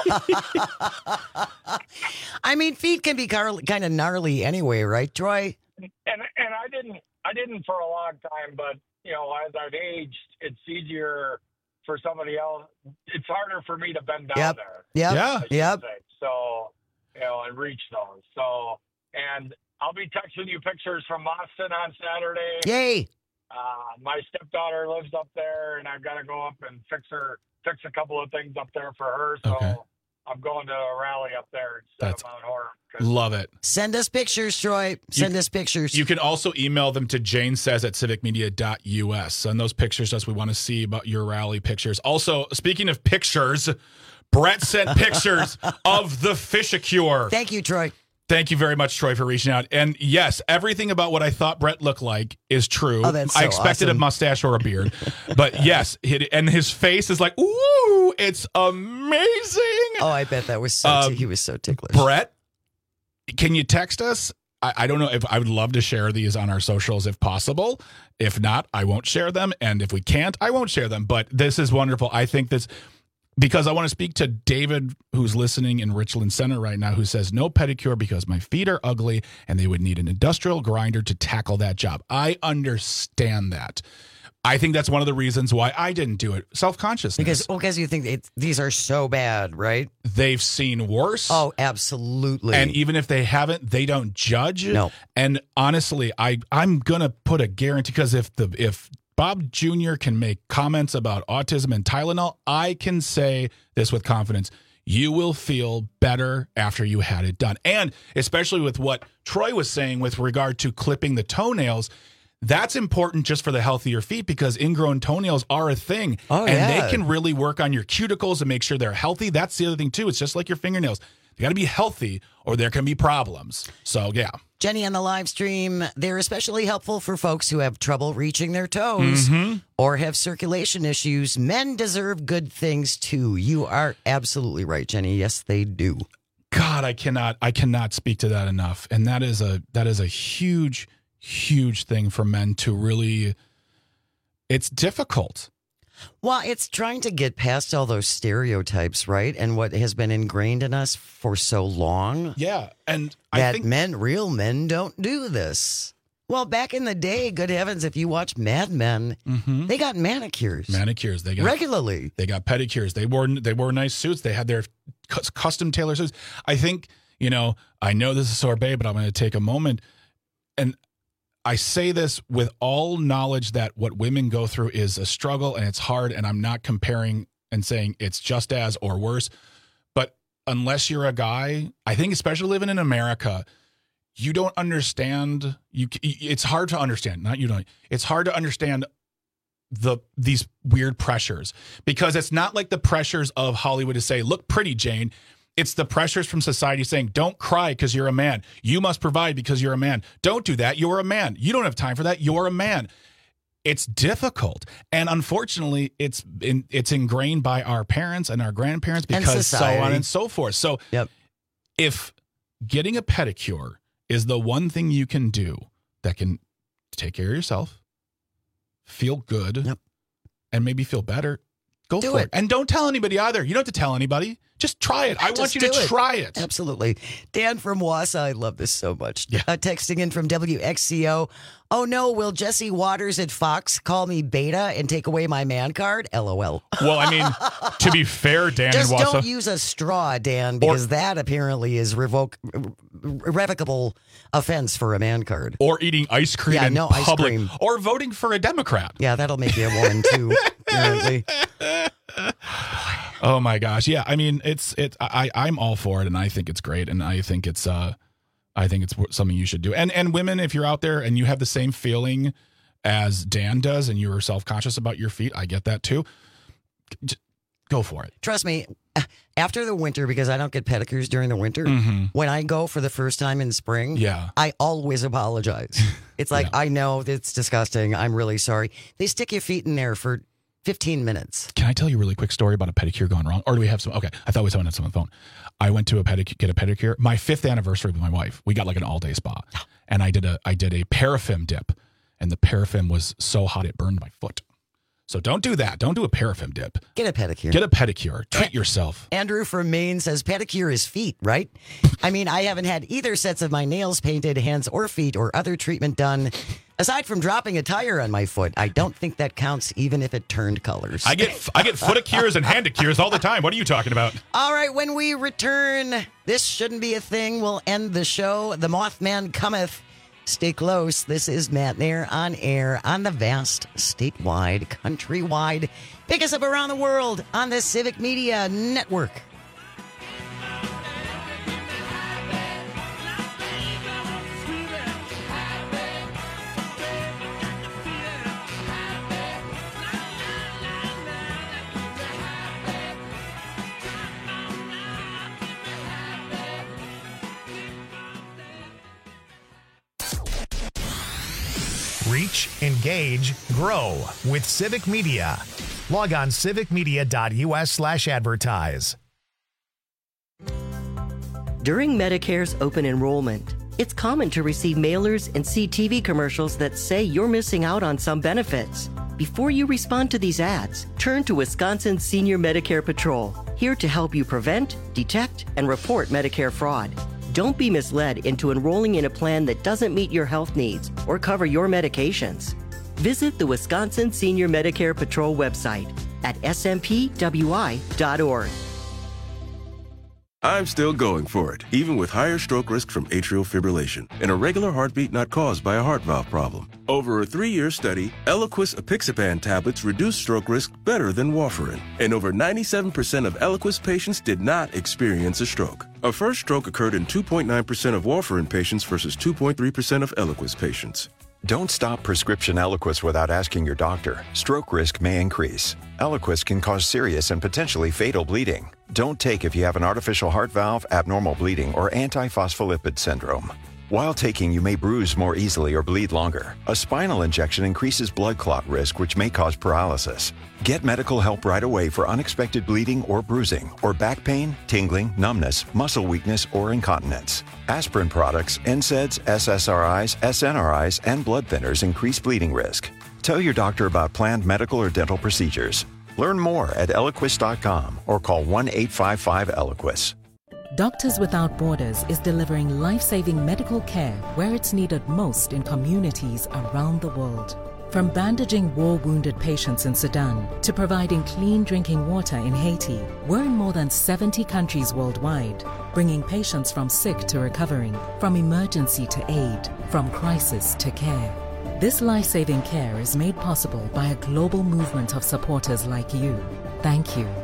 I mean, feet can be kind of gnarly anyway, right, Troy? And I didn't for a long time, but you know, as I've aged, it's easier for somebody else. It's harder for me to bend down there. Yep. So, you know, and reach those. So, and I'll be texting you pictures from Austin on Saturday. Yay! My stepdaughter lives up there, and I've got to go up and fix a couple of things up there for her. So I'm going to a rally up there instead of Mount Horeb. Love it. Send us pictures, Troy. Send us pictures. You can also email them to janesays@civicmedia.us. Send those pictures to us. We want to see about your rally pictures. Also, speaking of pictures, Brett sent pictures of the Fishicure. Thank you, Troy. Thank you very much, Troy, for reaching out. And yes, everything about what I thought Brett looked like is true. Oh, that's so I expected awesome. a mustache or a beard. But yes, and his face is like, ooh, it's amazing. Oh, I bet that was he was so ticklish. Brett, can you text us? I don't know if I would love to share these on our socials if possible. If not, I won't share them. And if we can't, I won't share them. But this is wonderful. I think this... Because I want to speak to David, who's listening in Richland Center right now, who says, no pedicure because my feet are ugly and they would need an industrial grinder to tackle that job. I understand that. I think that's one of the reasons why I didn't do it. Self-consciousness. Because you think these are so bad, right? They've seen worse. Oh, absolutely. And even if they haven't, they don't judge. No. And honestly, I'm going to put a guarantee, because if Bob Jr. can make comments about autism and Tylenol, I can say this with confidence. you will feel better after you had it done. And especially with what Troy was saying with regard to clipping the toenails, that's important just for the healthier feet because ingrown toenails are a thing. Oh, and they can really work on your cuticles and make sure they're healthy. That's the other thing, too. It's just like your fingernails. They got to be healthy or there can be problems. So, yeah. Jenny on the live stream, they're especially helpful for folks who have trouble reaching their toes or have circulation issues. Men deserve good things, too. You are absolutely right, Jenny. Yes, they do. God, I cannot speak to that enough. And that is a huge thing for men to really, it's difficult. Well, it's trying to get past all those stereotypes, right? And what has been ingrained in us for so long. Yeah. And that I think real men don't do this. Well, back in the day, good heavens, if you watch Mad Men, they got manicures. They got regularly. They got pedicures. They wore nice suits. They had their custom tailored suits. I think, I know this is sorbet, but I'm going to take a moment. And I say this with all knowledge that what women go through is a struggle and it's hard. And I'm not comparing and saying it's just as or worse. But unless you're a guy, I think especially living in America, you don't understand. It's hard to understand. Not you don't. It's hard to understand these weird pressures because it's not like the pressures of Hollywood to say, "Look pretty, Jane." It's the pressures from society saying, "Don't cry because you're a man. You must provide because you're a man. Don't do that. You're a man. You don't have time for that. You're a man." It's difficult, and unfortunately, it's ingrained by our parents and our grandparents because so on and so forth. So, if getting a pedicure is the one thing you can do that can take care of yourself, feel good, and maybe feel better, go for it. And don't tell anybody either. You don't have to tell anybody. Just try it. I want you to try it. Absolutely. Dan from Wausau, I love this so much. Texting in from WXCO. Oh no, will Jesse Waters at Fox call me beta and take away my man card? LOL. Well, I mean, to be fair, Dan just and Wausau. Don't use a straw, Dan, because that apparently is irrevocable offense for a man card. Or eating ice cream in public. Ice cream. Or voting for a Democrat. Yeah, that'll make you a woman too, apparently. Oh my gosh. Yeah. I mean, I'm all for it and I think it's great. And I think it's something you should do. And women, if you're out there and you have the same feeling as Dan does and you're self-conscious about your feet, I get that too. Just go for it. Trust me, after the winter, because I don't get pedicures during the winter, when I go for the first time in spring, I always apologize. It's like, I know it's disgusting. I'm really sorry. They stick your feet in there for 15 minutes. Can I tell you a really quick story about a pedicure gone wrong? Or do we have some? Okay. I thought we had someone on the phone. I went to get a pedicure. My 5th anniversary with my wife. We got like an all-day spa. And I did a paraffin dip. And the paraffin was so hot it burned my foot. So don't do that. Don't do a paraffin dip. Get a pedicure. Get a pedicure. Treat yourself. Andrew from Maine says pedicure is feet, right? I mean, I haven't had either sets of my nails painted, hands or feet, or other treatment done. Aside from dropping a tire on my foot, I don't think that counts even if it turned colors. I get footacures and handicures all the time. What are you talking about? All right, when we return, this shouldn't be a thing. We'll end the show. The Mothman cometh. Stay close. This is Matt Nair on air on the vast, statewide, countrywide. Pick us up around the world on the Civic Media Network. Reach, engage, grow with Civic Media. Log on civicmedia.us/advertise. During Medicare's open enrollment, it's common to receive mailers and see TV commercials that say you're missing out on some benefits. Before you respond to these ads, turn to Wisconsin Senior Medicare Patrol, here to help you prevent, detect, and report Medicare fraud. Don't be misled into enrolling in a plan that doesn't meet your health needs or cover your medications. Visit the Wisconsin Senior Medicare Patrol website at smpwi.org. I'm still going for it, even with higher stroke risk from atrial fibrillation, and a regular heartbeat not caused by a heart valve problem. Over a 3-year study, Eliquis apixaban tablets reduced stroke risk better than warfarin, and over 97% of Eliquis patients did not experience a stroke. A first stroke occurred in 2.9% of warfarin patients versus 2.3% of Eliquis patients. Don't stop prescription Eliquis without asking your doctor. Stroke risk may increase. Eliquis can cause serious and potentially fatal bleeding. Don't take if you have an artificial heart valve, abnormal bleeding, or antiphospholipid syndrome. While taking, you may bruise more easily or bleed longer. A spinal injection increases blood clot risk, which may cause paralysis. Get medical help right away for unexpected bleeding or bruising, or back pain, tingling, numbness, muscle weakness, or incontinence. Aspirin products, NSAIDs, SSRIs, SNRIs, and blood thinners increase bleeding risk. Tell your doctor about planned medical or dental procedures. Learn more at Eliquis.com or call 1-855-ELIQUIS. Doctors Without Borders is delivering life-saving medical care where it's needed most in communities around the world. From bandaging war-wounded patients in Sudan to providing clean drinking water in Haiti, we're in more than 70 countries worldwide, bringing patients from sick to recovering, from emergency to aid, from crisis to care. This life-saving care is made possible by a global movement of supporters like you. Thank you.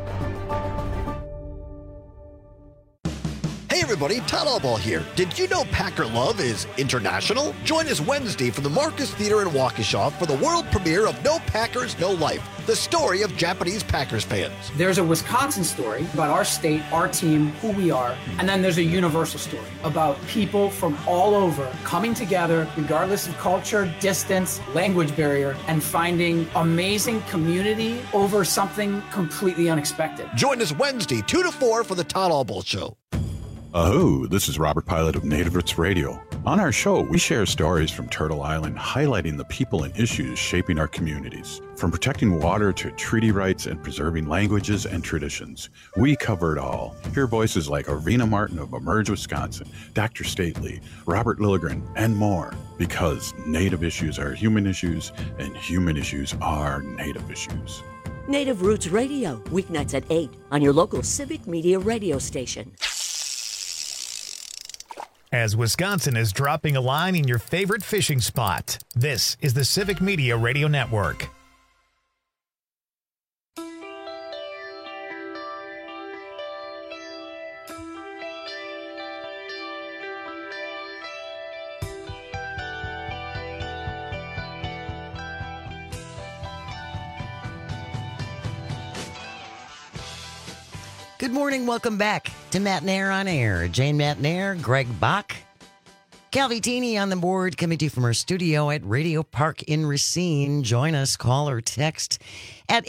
Hey everybody, Todd Allball here. Did you know Packer Love is international? Join us Wednesday from the Marcus Theater in Waukesha for the world premiere of No Packers, No Life, the story of Japanese Packers fans. There's a Wisconsin story about our state, our team, who we are, and then there's a universal story about people from all over coming together, regardless of culture, distance, language barrier, and finding amazing community over something completely unexpected. Join us Wednesday, 2 to 4 for the Todd Allball Show. Aho, this is Robert Pilot of Native Roots Radio. On our show, we share stories from Turtle Island highlighting the people and issues shaping our communities. From protecting water to treaty rights and preserving languages and traditions, we cover it all. Hear voices like Arvina Martin of Emerge Wisconsin, Dr. Stately, Robert Lilligren, and more. Because Native issues are human issues, and human issues are Native issues. Native Roots Radio, weeknights at 8 on your local Civic Media radio station. As Wisconsin is dropping a line in your favorite fishing spot, this is the Civic Media Radio Network. Good morning. Welcome back to Matt Nair on Air. Jane Matt Nair, Greg Bach, Calvitini on the board, coming to you from our studio at Radio Park in Racine. Join us, call or text at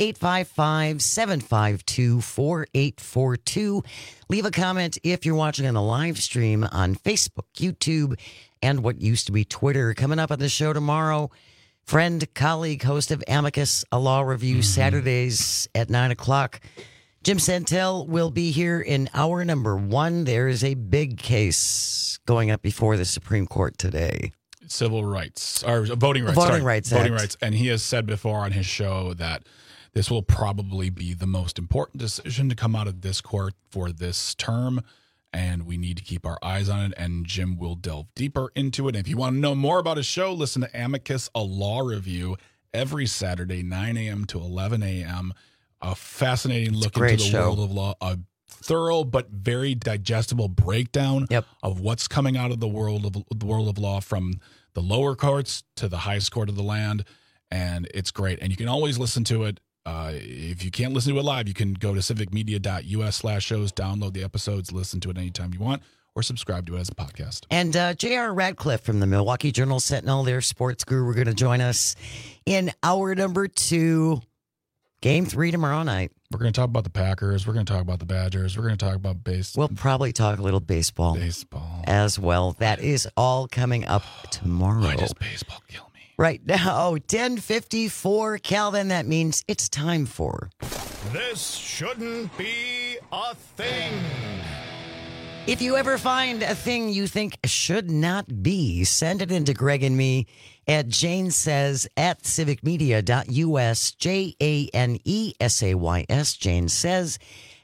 855-752-4842. Leave a comment if you're watching on the live stream on Facebook, YouTube, and what used to be Twitter. Coming up on the show tomorrow, friend, colleague, host of Amicus, a law review, Saturdays at 9 o'clock. Jim Santel will be here in hour number 1. There is a big case going up before the Supreme Court today. Civil rights, or voting rights. Voting rights. And he has said before on his show that this will probably be the most important decision to come out of this court for this term, and we need to keep our eyes on it, and Jim will delve deeper into it. And if you want to know more about his show, listen to Amicus, a law review, every Saturday, 9 a.m. to 11 a.m., a fascinating look into the world of law, a thorough but very digestible breakdown of what's coming out of the world of law, from the lower courts to the highest court of the land, and it's great. And you can always listen to it. If you can't listen to it live, you can go to civicmedia.us/shows, download the episodes, listen to it anytime you want, or subscribe to it as a podcast. And J.R. Radcliffe from the Milwaukee Journal-Sentinel, their sports guru, are going to join us in hour number 2. Game 3 tomorrow night. We're going to talk about the Packers. We're going to talk about the Badgers. We're going to talk about baseball. We'll probably talk a little baseball as well. That is all coming up tomorrow. Why does baseball kill me? Right now, 10:54, Calvin. That means it's time for... This shouldn't be a thing. If you ever find a thing you think should not be, send it into Greg and me at janesays at civicmedia.us, JANESAYS, Jane Says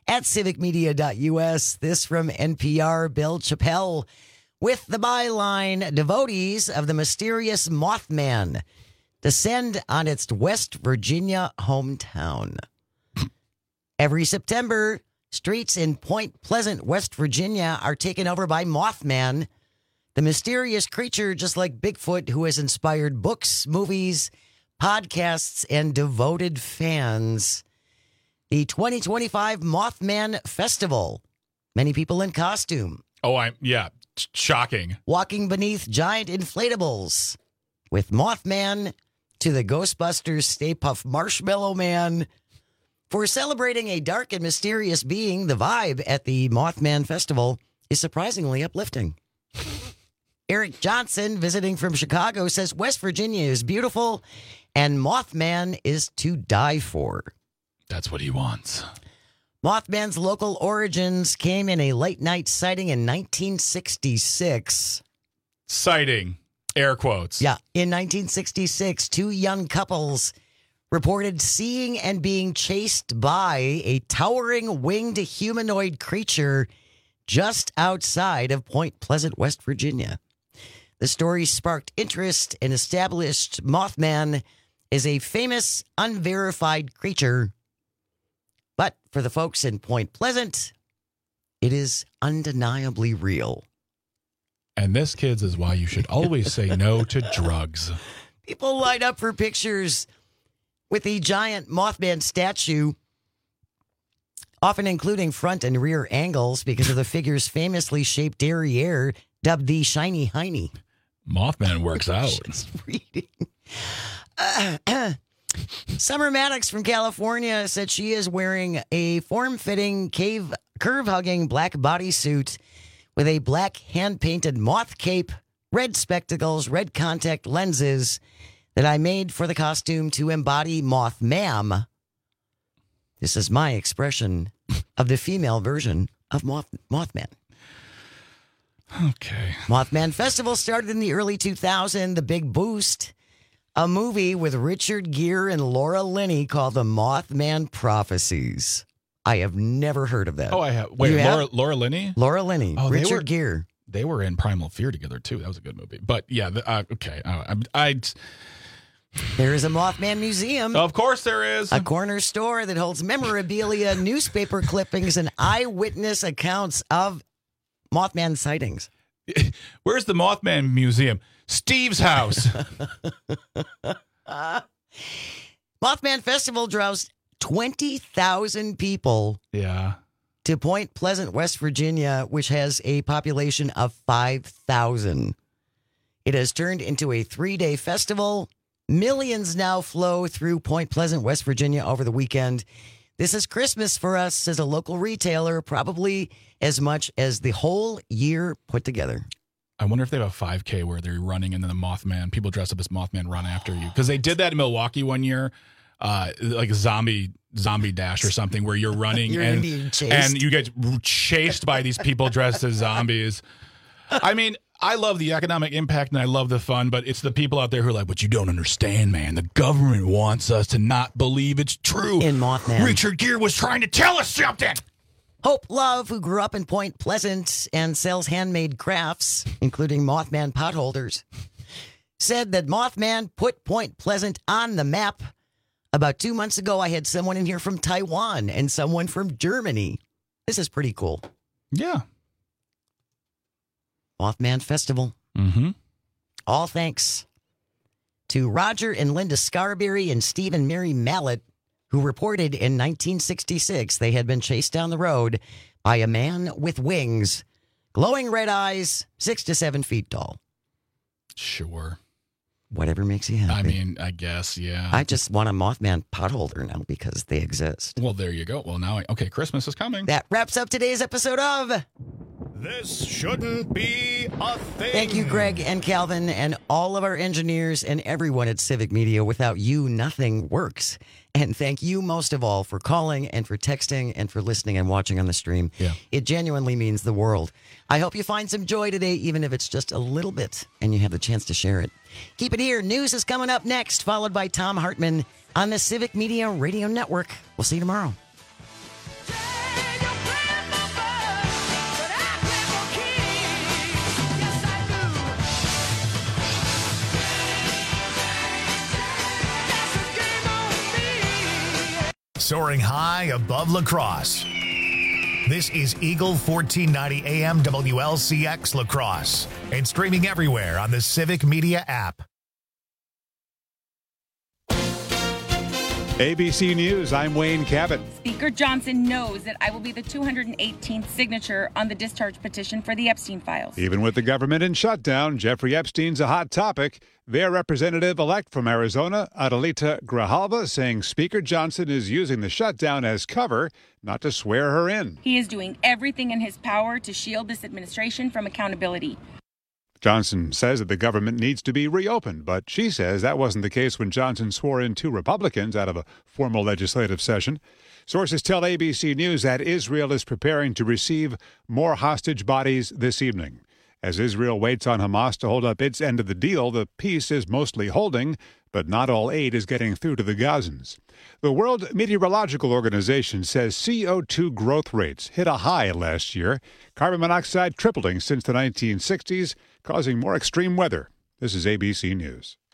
at civicmedia.us. This from NPR, Bill Chappelle with the byline, devotees of the mysterious Mothman descend on its West Virginia hometown. Every September, streets in Point Pleasant, West Virginia are taken over by Mothman, the mysterious creature just like Bigfoot who has inspired books, movies, podcasts, and devoted fans. The 2025 Mothman Festival. Many people in costume. Shocking. Walking beneath giant inflatables. With Mothman to the Ghostbusters Stay Puft Marshmallow Man. For celebrating a dark and mysterious being, the vibe at the Mothman Festival is surprisingly uplifting. Eric Johnson, visiting from Chicago, says West Virginia is beautiful and Mothman is to die for. That's what he wants. Mothman's local origins came in a late-night sighting in 1966. Sighting. Air quotes. Yeah. In 1966, two young couples reported seeing and being chased by a towering winged humanoid creature just outside of Point Pleasant, West Virginia. The story sparked interest and established Mothman as a famous, unverified creature. But for the folks in Point Pleasant, it is undeniably real. And this, kids, is why you should always say no to drugs. People line up for pictures with the giant Mothman statue, often including front and rear angles because of the figure's famously shaped derriere, dubbed the Shiny Hiney. Mothman works out. Reading. Summer Maddox from California said she is wearing a form-fitting, curve-hugging black bodysuit with a black hand-painted moth cape, red spectacles, red contact lenses that I made for the costume to embody Mothman. This is my expression of the female version of Mothman. Okay. Mothman Festival started in the early 2000s. The Big Boost, a movie with Richard Gere and Laura Linney called The Mothman Prophecies. I have never heard of that. Oh, I have. Wait, Laura Linney? Laura Linney. Oh, Richard Gere. They were in Primal Fear together, too. That was a good movie. But, yeah, okay. There is a Mothman museum. Of course there is. A corner store that holds memorabilia, newspaper clippings, and eyewitness accounts of Mothman sightings. Where's the Mothman Museum? Steve's house. Mothman Festival draws 20,000 people. Yeah. To Point Pleasant, West Virginia, which has a population of 5,000. It has turned into a 3-day festival. Millions now flow through Point Pleasant, West Virginia over the weekend. This is Christmas for us, says a local retailer, probably as much as the whole year put together. I wonder if they have a 5K where they're running and then the Mothman, people dress up as Mothman run after you. Because they did that in Milwaukee one year, like a zombie dash or something where you're running and you get chased by these people dressed as zombies. I mean, I love the economic impact and I love the fun, but it's the people out there who are like, but you don't understand, man. The government wants us to not believe it's true. In Mothman. Richard Gere was trying to tell us something. Hope Love, who grew up in Point Pleasant and sells handmade crafts, including Mothman potholders, said that Mothman put Point Pleasant on the map. About 2 months ago, I had someone in here from Taiwan and someone from Germany. This is pretty cool. Yeah. Mothman Festival. Mm-hmm. All thanks to Roger and Linda Scarberry and Steve and Mary Mallet, who reported in 1966 they had been chased down the road by a man with wings, glowing red eyes, 6 to 7 feet tall. Sure. Whatever makes you happy. I mean, I guess, yeah. I just want a Mothman potholder now because they exist. Well, there you go. Well, now, okay, Christmas is coming. That wraps up today's episode of This Shouldn't Be a Thing. Thank you, Greg and Calvin, and all of our engineers and everyone at Civic Media. Without you, nothing works. And thank you most of all for calling and for texting and for listening and watching on the stream. Yeah. It genuinely means the world. I hope you find some joy today, even if it's just a little bit, and you have the chance to share it. Keep it here. News is coming up next, followed by Tom Hartman on the Civic Media Radio Network. We'll see you tomorrow. Take soaring high above La Crosse. This is Eagle 1490 AM WLCX La Crosse and streaming everywhere on the Civic Media app. ABC News, I'm Wayne Cabot. Speaker Johnson knows that I will be the 218th signature on the discharge petition for the Epstein files. Even with the government in shutdown, Jeffrey Epstein's a hot topic. Their representative-elect from Arizona, Adelita Grijalva, saying Speaker Johnson is using the shutdown as cover, not to swear her in. He is doing everything in his power to shield this administration from accountability. Johnson says that the government needs to be reopened, but she says that wasn't the case when Johnson swore in 2 Republicans out of a formal legislative session. Sources tell ABC News that Israel is preparing to receive more hostage bodies this evening. As Israel waits on Hamas to hold up its end of the deal, the peace is mostly holding, but not all aid is getting through to the Gazans. The World Meteorological Organization says CO2 growth rates hit a high last year, carbon monoxide tripling since the 1960s, causing more extreme weather. This is ABC News.